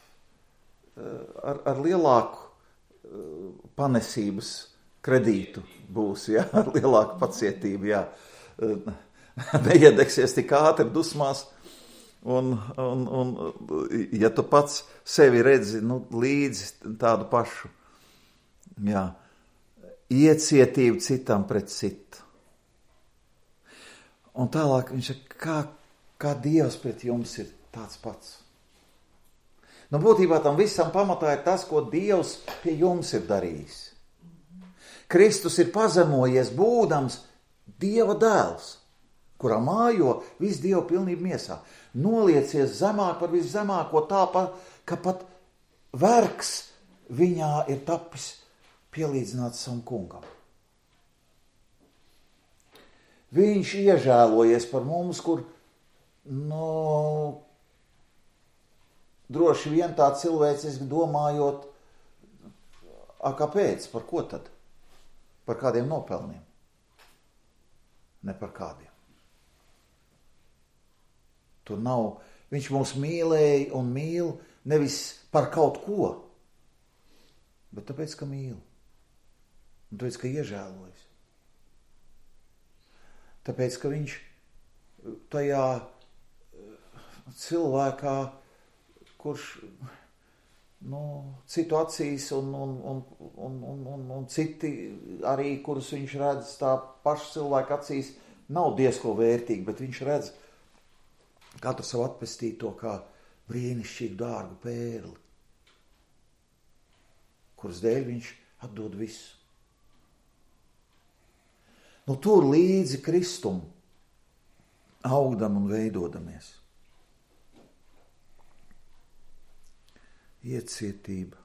ar lielāku panesības kredītu būs, jā, ar lielāku pacietību, jā. Neiedegsies tik ātri dusmās, un ja tu pats sevi redzi, līdzi tādu pašu, jā, iecietību citam pret citu. Un tālāk viņš ir, kā Dievs pret jums ir tāds pats. Būtībā tam visam pamatā ir tas, ko Dievs pie jums ir darījis. Kristus ir pazemojies būdams Dieva dēls, kurā mājo visu Dievu pilnību miesā. Noliecies zemāk par viszemāko tā, ka pat vergs viņā ir tapis pielīdzināts savam kungam. Viņš iežēlojies par mums, kur, droši vien tā cilvēciski domājot, kāpēc, par ko tad? Par kādiem nopelniem? Ne par kādiem. Tur nav, viņš mūs mīlēja un mīl nevis par kaut ko, bet tāpēc, ka mīl. Un tāpēc, ka iežēlojas. Tāpēc, ka viņš tajā cilvēkā, kurš citu acīs un citi arī, kurus viņš redz tā paša cilvēka acīs, nav diezko vērtīgi, bet viņš redz katru savu atpestīto kā brīnišķīgu dārgu pērli, kuras dēļ viņš atdod visu. Tur līdzi Kristum augdam un veidodamies. Iecietība,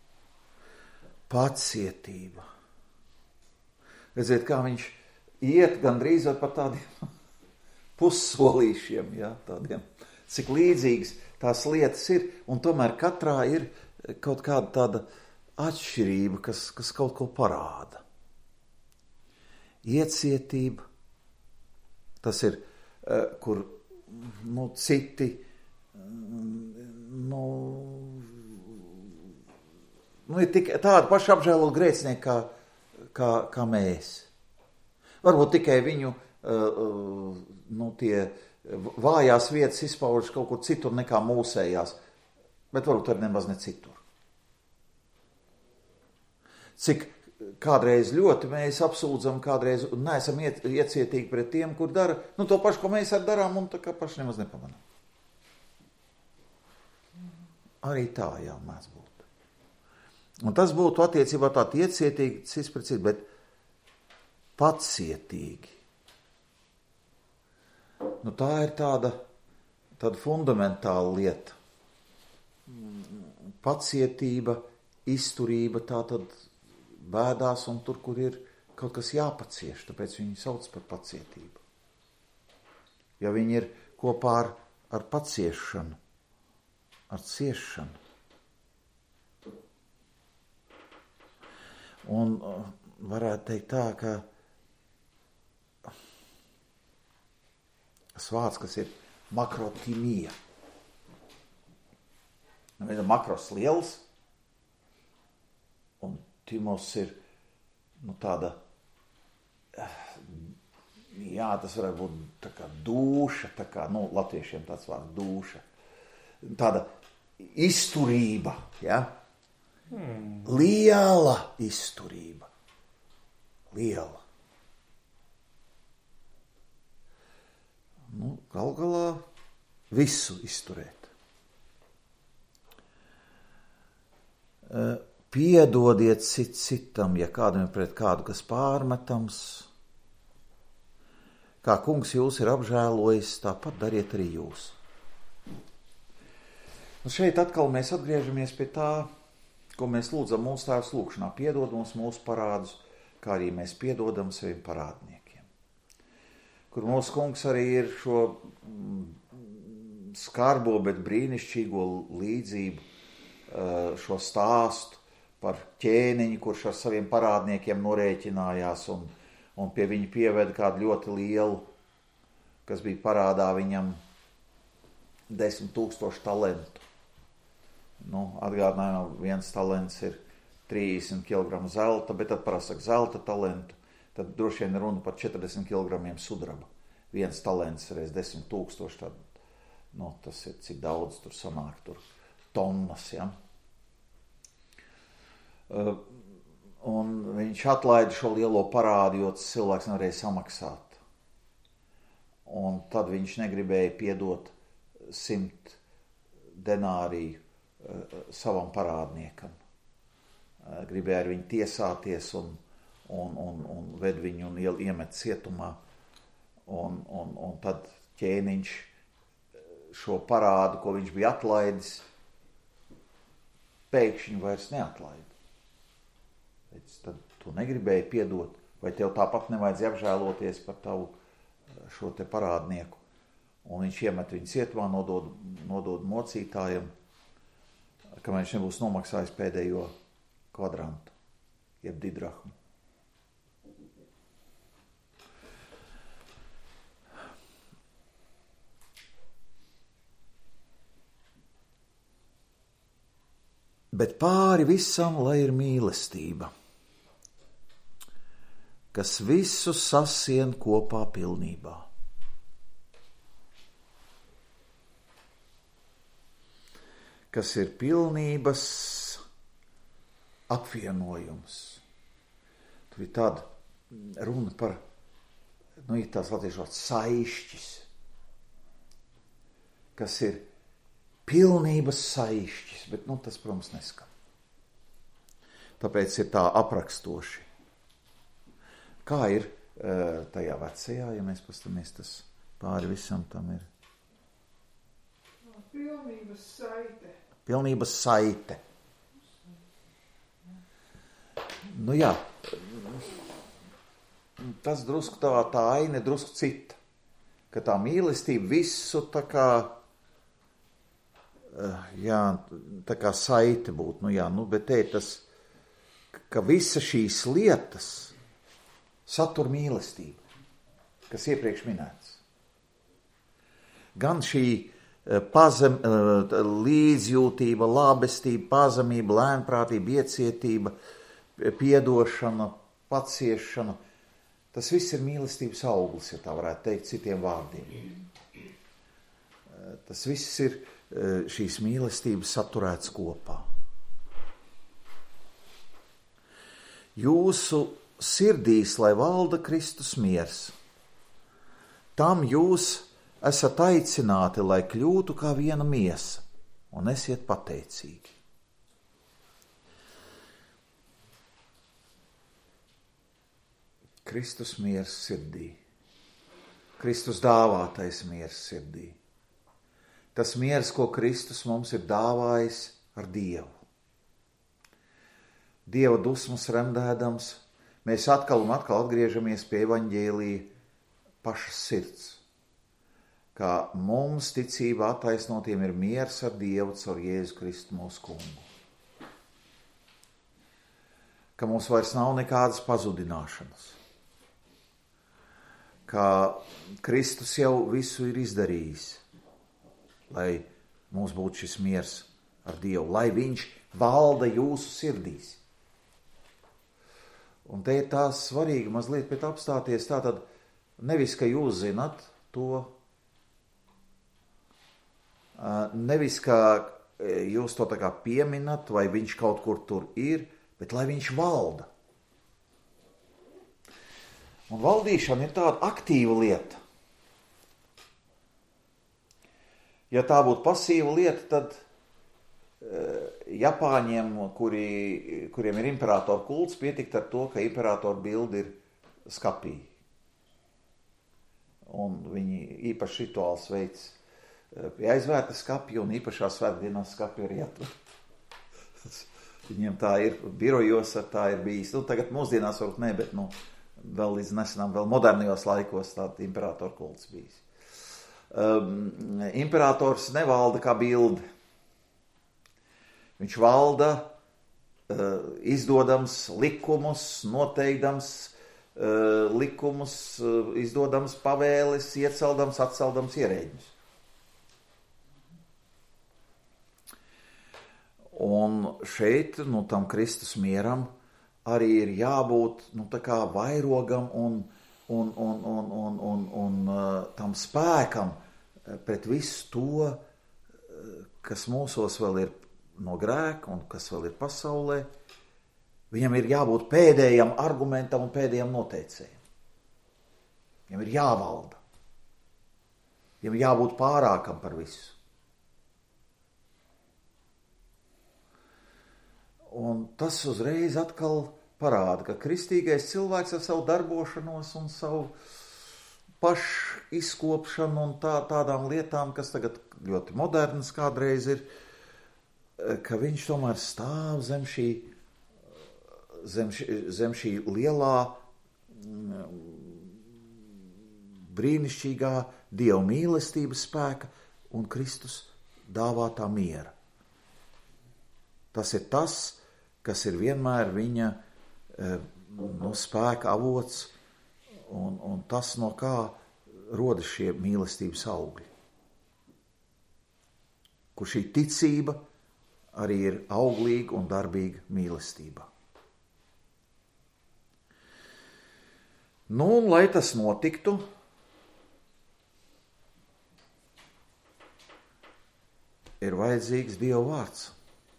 pacietība. Redziet, kā viņš iet gandrīz ar pat tādiem pussolīšiem, ja, tādiem, cik līdzīgas tās lietas ir, un tomēr katrā ir kaut kāda tāda atšķirība, kas kaut ko parāda. Iecietība, tas ir, kur citi ir tik tādi paši apžēlot grēcinieki kā mēs. Varbūt tikai viņu tie vājās vietas izpaužas kaut kur citur nekā mūsējās, bet varbūt arī nemaz ne citur. Cik kādreiz ļoti mēs apsūdzam, kādreiz neesam iecietīgi pret tiem, kur dara, to pašu, ko mēs arī darām, un tā kā paši nemaz nepamanām. Arī tā jāmēdz būt. Un tas būtu attiecībā tādi iecietīgi, cits pret citu, bet pacietīgi. Tā ir tāda fundamentāla lieta. Pacietība, izturība, tā tad bēdās un tur, kur ir kaut kas jāpacieš, tāpēc viņi sauc par pacietību. Ja viņi ir kopā ar paciešanu, ar ciešanu. Un varētu teikt tā, ka vārds, kas ir makrotimija. Makros liels, un timos ir tāda Jā, tas varētu būt tā kā dūša, tā kā, latviešiem tāds vārds dūša. Tāda izturība, ja? Liela izturība. Liela. Gal galā visu izturēt. Piedodiet citam, ja kādam ir pret kādu, kas pārmetams. Kā kungs jūs ir apžēlojis, tāpat dariet arī jūs. Un šeit atkal mēs atgriežamies pie tā, ko mēs lūdzam mūsu Tēvs lūgšanā. Piedod mums mūsu parādus, kā arī mēs piedodam saviem parādniekiem. Kur mūsu kungs arī ir šo skarbo, bet brīnišķīgo līdzību, šo stāstu par ķēniņu, kurš ar saviem parādniekiem norēķinājās un pie viņa pieveda kādu ļoti lielu, kas bija parādā viņam 10 000 talentu. Atgādinājumā 1 talents ir 30 kg zelta, bet tad parasti zelta talentu, tad droši vien runa par 40 kg sudraba. 1 talents reiz 10 000, tad, tas ir cik daudz tur sanāk, tur tonnas, ja. Un viņš atlaida šo lielo parādu, jo tas cilvēks nevarēja samaksāt. Un tad viņš negribēja piedot 100 denāriju savam parādniekam. Gribēja ar viņu tiesāties un ved viņu un iemet cietumā. Un tad ķēniņš šo parādu, ko viņš bija atlaidis, pēkšņi vairs neatlaida. Tad tu negribēji piedot, vai tev tāpat nevajadzēja apžēloties par tavu šo te parādnieku. Un viņš iemet viņu cietumā, nodod mocītājam, kamēr viņš nebūs nomaksājis pēdējo kvadrantu, jeb didrahmu. Bet pāri visam, lai ir mīlestība, kas visu sasien kopā pilnībā. Kas ir pilnības apvienojums. Tur ir tāda runa par, ir tās latviešos saišķis, kas ir pilnības saišķis, bet tas, protams, neskan. Tāpēc ir tā aprakstoši. Kā ir tajā vecajā, ja mēs pastamies, tas pāri visam tam ir? Pilnības saite. Pilnības saite. Jā, tas drusku tā aina drusku cita, ka tā mīlestība visu tā kā saite būtu, bet te tas, ka visa šīs lietas satur mīlestību, kas iepriekš minēts. Gan šī līdzjūtība, labestība, pazemība, lēnprātība, iecietība, piedošana, paciešana, tas viss ir mīlestības auglis, ja tā varētu teikt citiem vārdiem. Tas viss ir šīs mīlestības saturēts kopā. Jūsu sirdīs, lai valda Kristus miers, tam jūs esat aicināti, lai kļūtu kā viena miesa, un esiet pateicīgi. Kristus miers sirdī. Kristus dāvātais miers sirdī. Tas miers, ko Kristus mums ir dāvājis ar Dievu. Dieva dusmas remdēdams, mēs atkal un atkal atgriežamies pie evaņģēlija pašas sirds. Kā mums ticībā attaisnotiem ir miers ar Dievu caur Jēzu Kristu mūsu kungu. Ka mums vairs nav nekādas pazudināšanas. Kā Kristus jau visu ir izdarījis, lai mums būtu šis miers ar Dievu, lai viņš valda jūsu sirdīs. Un te ir tā svarīgi mazliet pēc apstāties tātad, nevis, ka jūs zinat to, nevis, ka jūs to tā kā pieminat, vai viņš kaut kur tur ir, bet lai viņš valda. Un valdīšana ir tāda aktīva lieta. Ja tā būtu pasīva lieta, tad Japāņiem, kuriem ir imperatora kults, pietikt ar to, ka imperatora bildi ir skapī. Un viņi īpaši rituāls veids pie aizvērta skapja un īpašā svētdienās skapja ir jāatver. Viņiem tā ir birojos, tā ir bijis. Tagad mūsdienās varbūt ne, bet vēl līdz nesenām, vēl modernajos laikos tāda imperatora kults bijis. Imperators nevalda kā bildi. Viņš valda izdodams likumus, noteikdams likumus, izdodams pavēles, ieceldams, atceldams ierēģņus. Un šeit, tam Kristus mieram arī ir jābūt, tā kā vairogam un tam spēkam pret visu to, kas mūsos vēl ir no grēka un kas vēl ir pasaulē. Viņam ir jābūt pēdējam argumentam un pēdējam noteicējam. Viņam ir jāvalda. Viņam ir jābūt pārākam par visu. Un tas uzreiz atkal parāda, ka kristīgais cilvēks ar savu darbošanos un savu pašu izkopšanu un tādām lietām, kas tagad ļoti modernas kādreiz ir, ka viņš tomēr stāv zem šī lielā, brīnišķīgā Dieva mīlestības spēka un Kristus dāvātā miera. Tas ir tas, kas ir vienmēr viņa spēka avots un tas, no kā rodas šie mīlestības augļi. Kur šī ticība arī ir auglīga un darbīga mīlestība. Un lai tas notiktu, ir vajadzīgs Dieva vārds.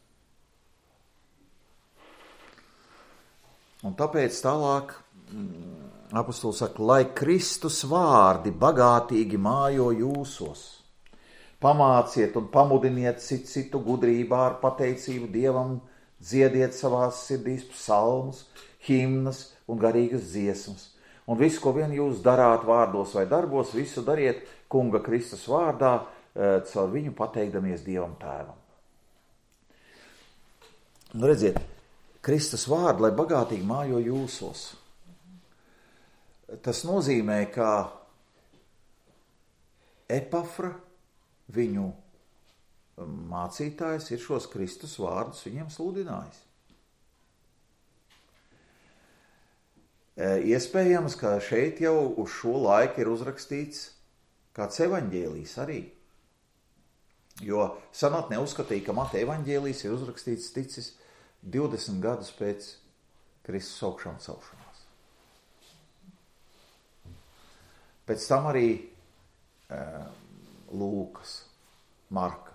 Un tāpēc tālāk apostols saka, lai Kristus vārdi bagātīgi mājo jūsos. Pamāciet un pamudiniet citu gudrībā ar pateicību Dievam, dziediet savās sirdīs psalmus, himnas un garīgas dziesmas. Un visu, ko vien jūs darāt vārdos vai darbos, visu dariet Kunga Kristus vārdā, caur viņu pateikdamies Dievam Tēvam. Redziet, Kristus vārdi, lai bagātīgi mājo jūsos. Tas nozīmē, ka Epafra, viņu mācītājs, ir šos Kristus vārdus viņiem sludinājis. Iespējams, ka šeit jau uz šo laiku ir uzrakstīts kāds evaņģēlijs arī. Jo senatnē uzskatīja, ka Mateja evaņģēlijs ir uzrakstīts ticis 20 gadus pēc Kristus augšām celšanās. Pēc tam arī Lūkas, Marka.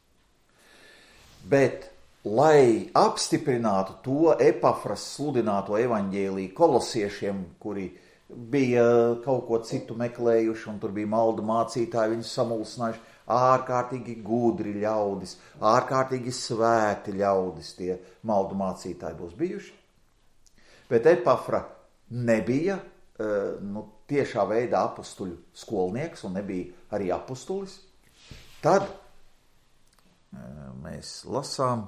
Bet, lai apstiprinātu to Epafras sludināto evaņģēliju kolosiešiem, kuri bija kaut ko citu meklējuši, un tur bija maldu mācītāji, viņus samulsinājuši, ārkārtīgi gudri ļaudis, ārkārtīgi svēti ļaudis tie maldu mācītāji būs bijuši. Bet Epafra nebija tiešā veidā apustuļu skolnieks un nebija arī apustulis. Tad mēs lasām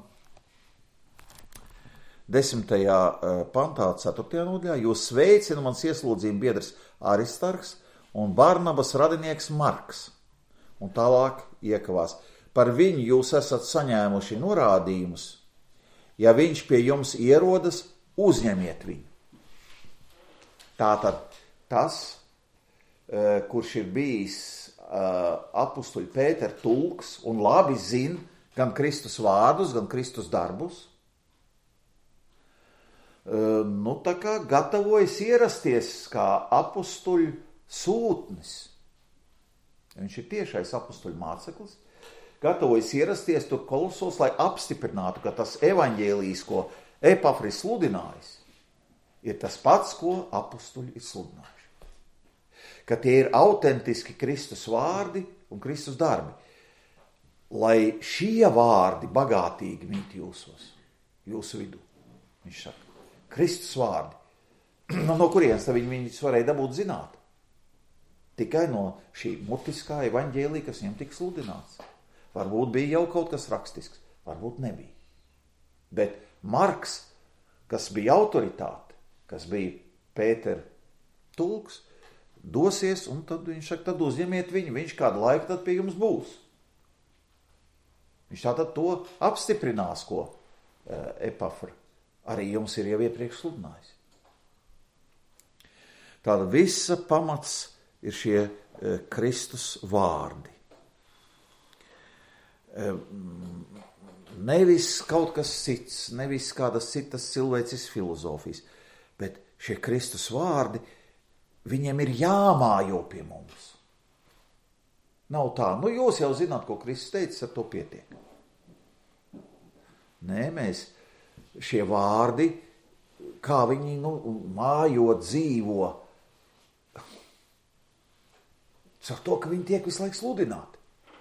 10. pantā, 4. nodaļā, jūs sveicina mans ieslūdzījuma biedrs Aristarks un Barnabas radinieks Marks. Un tālāk iekavās. Par viņu jūs esat saņēmuši norādījumus. Ja viņš pie jums ierodas, uzņemiet viņu. Tātad tas, kurš ir bijis apustuļu Pētera tulks un labi zina gan Kristus vārdus, gan Kristus darbus, tā kā gatavojas ierasties kā apustuļu sūtnis. Viņš ir tiešais apustuļu māceklis, gatavojas ierasties tur Kolosos, lai apstiprinātu, ka tas evaņģēlijs, ko Epafris sludinājis, ir tas pats, ko apustuļi ir sludinājuši. Ka tie ir autentiski Kristus vārdi un Kristus darbi. Lai šie vārdi bagātīgi mīt jūsu vidū. Viņš saka, Kristus vārdi. No kurienes tad viņus varēja dabūt zināt? Tikai no šī mutiskā evaņģēlija, kas viņam tika sludināts. Varbūt bija jau kaut kas rakstisks, varbūt nebija. Bet Marks, kas bija autoritāte, kas bija Pētera tulks, dosies, un tad viņš saka, tad uzņemiet viņu, viņš kādu laiku tad pie jums būs. Viņš tātad to apstiprinās, ko Epafra arī jums ir jau iepriekš sludinājis. Tātad visa pamats ir šie Kristus vārdi. Nevis kaut kas cits, nevis kādas citas cilvēces filozofijas, bet šie Kristus vārdi, viņiem ir jāmājo pie mums. Nav tā, jūs jau zināt, ko Kristus teica, ar to pietiek. Nē, mēs šie vārdi, kā viņi mājo, dzīvo, ar to, ka viņi tiek visu laiku sludināti.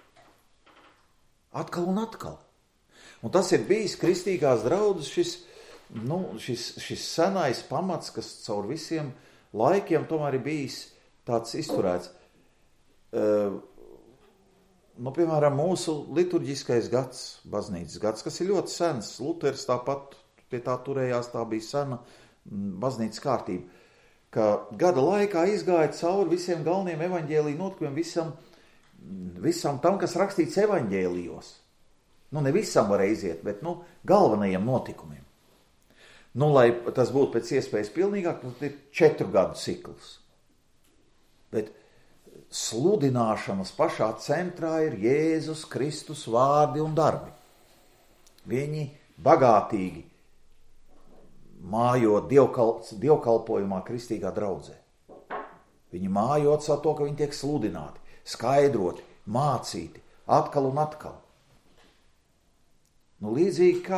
Atkal un atkal. Un tas ir bijis kristīgās draudzes šis senais pamats, kas caur visiem laikiem tomēr ir bijis tāds izturēts. Piemēram, mūsu liturģiskais gads, baznīcas gads, kas ir ļoti sens. Luters tāpat pie tā turējās, tā bija sena baznīcas kārtība. Ka gada laikā izgāja cauri visiem galveniem evaņģēliju notikumiem, visam tam, kas rakstīts evaņģēlijos. Ne visam var aiziet, bet galvenajiem notikumiem. Lai tas būtu pēc iespējas pilnīgāk, tas ir 4 gadu cikls. Bet sludināšanas pašā centrā ir Jēzus Kristus vārdi un darbi. Viņi bagātīgi mājot dievkalpojumā kristīgā draudzē. Viņi mājot savu to, ka viņi tiek sludināti, skaidroti, mācīti, atkal un atkal. Līdzīgi kā,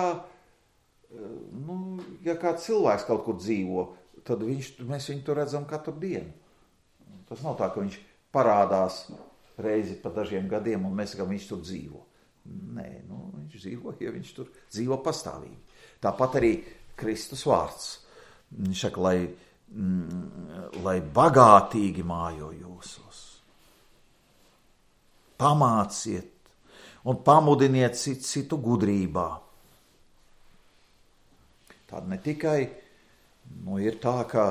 ja kāds cilvēks kaut kur dzīvo, tad mēs viņu tur redzam katru dienu. Tas nav tā, ka viņš parādās reizi pa dažiem gadiem un mēs sakām, viņš tur dzīvo. Nē, viņš dzīvo, ja viņš tur dzīvo pastāvīgi. Tāpat arī Kristus vārds. Viņš saka, lai bagātīgi mājo jūsos. Pamāciet un pamudiniet citu gudrībā. Tāda ne tikai ir tā, ka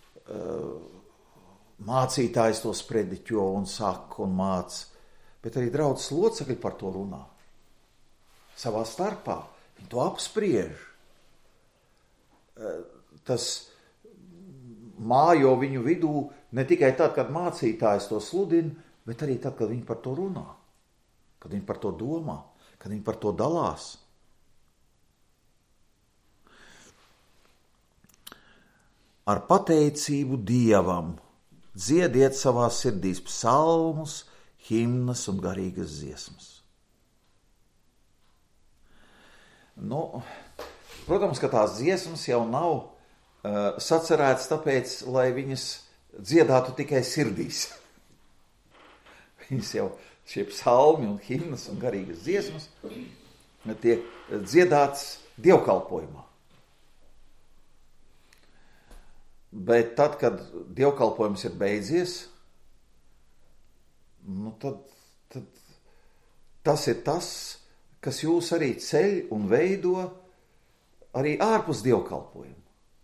mācītājs to sprediķo un saka un māc, bet arī draudzes locekļi par to runā. Savā starpā viņi to apspriež. Tas mājo viņu vidū ne tikai tad, kad mācītājs to sludina, bet arī tad, kad viņi par to runā, kad viņi par to domā, kad viņi par to dalās. Ar pateicību Dievam dziediet savās sirdīs psalmus, himnas un garīgas dziesmas. Protams, ka tās dziesmas jau nav sacerētas tāpēc, lai viņas dziedātu tikai sirdīs. Viņas jau, šie psalmi un himnas un garīgas dziesmas, tiek dziedātas dievkalpojumā. Bet tad, kad dievkalpojums ir beidzies, tad tas ir tas, kas jūs arī ceļ un veido arī ārpus dievkalpojumu.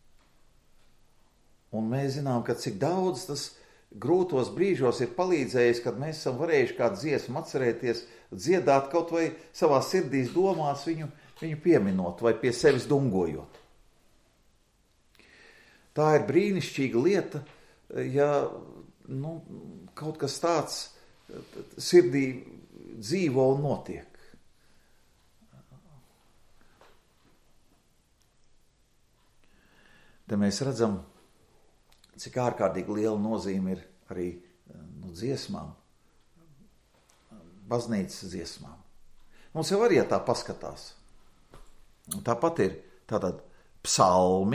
Un mēs zinām, ka cik daudz tas grūtos brīžos ir palīdzējis, kad mēs esam varējuši kādu dziesmu atcerēties, dziedāt kaut vai savā sirdīs domās viņu pieminot vai pie sevis dungojot. Tā ir brīnišķīga lieta, ja kaut kas tāds sirdī dzīvo un notiek. Te mēs redzam, cik ārkārtīgi liela nozīme ir arī dziesmām, baznīcas dziesmām. Mums jau arī tā paskatās. Tāpat ir tātad psalmi,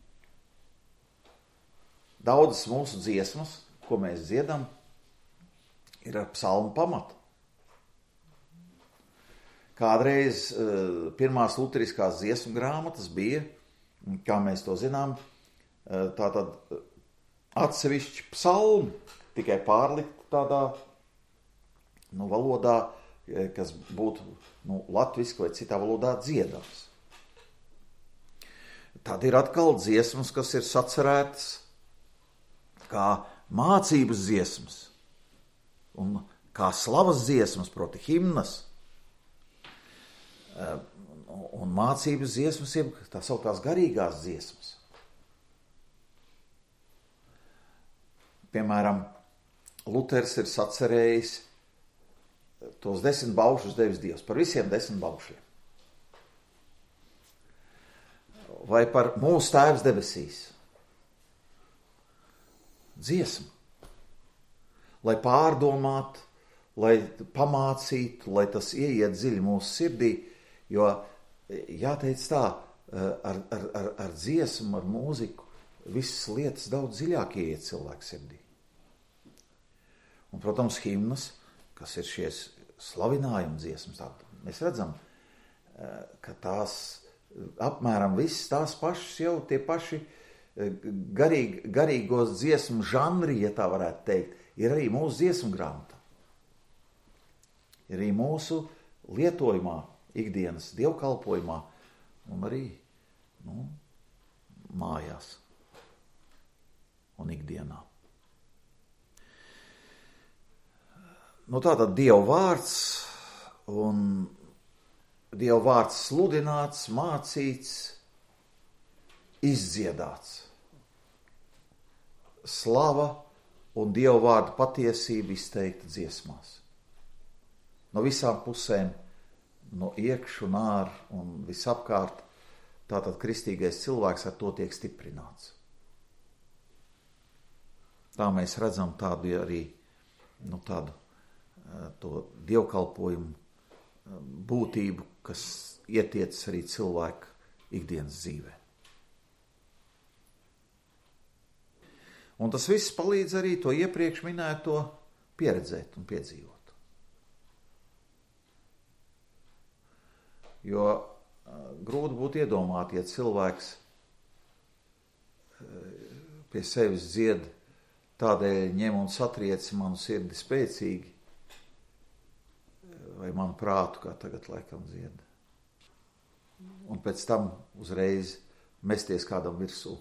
daudzas mūsu dziesmas, ko mēs dziedam, ir ar psalmu pamatu. Kādreiz pirmās luteriskās dziesmu grāmatas bija, kā mēs to zinām, tātad atsevišķi psalmi, tikai pārlikt tādā valodā, kas būtu latviski vai citā valodā dziedams. Tad ir atkal dziesmas, kas ir sacerētas kā mācības dziesmas un kā slavas dziesmas, proti himnas. Un mācības dziesmas ir tā sauktās garīgās dziesmas. Piemēram, Luters ir sacerējis tos 10 baušus devis Dievs, par visiem 10 baušiem. Vai par mūsu Tēvs debesīs. Dziesma. Lai pārdomātu, lai pamācītu, lai tas ieiet dziļi mūsu sirdī, jo jāteic tā, ar dziesmu, ar mūziku, visas lietas daudz dziļāk ieiet cilvēku sirdī. Un, protams, himnas, kas ir šies slavinājuma dziesmas, mēs redzam, ka tās apmēram visas tās pašas jau tie paši garīgos dziesmu žanri, ja tā varētu teikt, ir arī mūsu dziesmu grāmatā. Ir arī mūsu lietojumā, ikdienas dievkalpojumā un arī mājās un ikdienā. Tātad Dieva vārds un Dieva vārds sludināts, mācīts, izdziedāts. Slava un Dieva vārda patiesība izteikta dziesmās. No visām pusēm, no iekš un ār un visapkārt, tātad kristīgais cilvēks ar to tiek stiprināts. Tā mēs redzam tādu arī, tādu to dievkalpojumu būtību, kas ietiecas arī cilvēka ikdienas dzīvē. Un tas viss palīdz arī to iepriekš minēto pieredzēt un piedzīvot. Jo grūti būtu iedomāt, ja cilvēks pie sevis dzied, tādēļ ņem un satriec manu sirdi spēcīgi, vai manu prātu, kā tagad laikam dzied. Un pēc tam uzreiz mesties kādam virsū.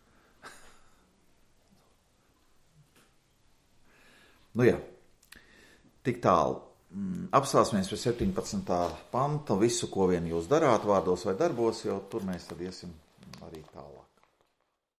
Tik tālu. Apstāsimies pie 17. panta, visu, ko vien jūs darāt, vārdos vai darbos, jo tur mēs tad iesim arī tālāk.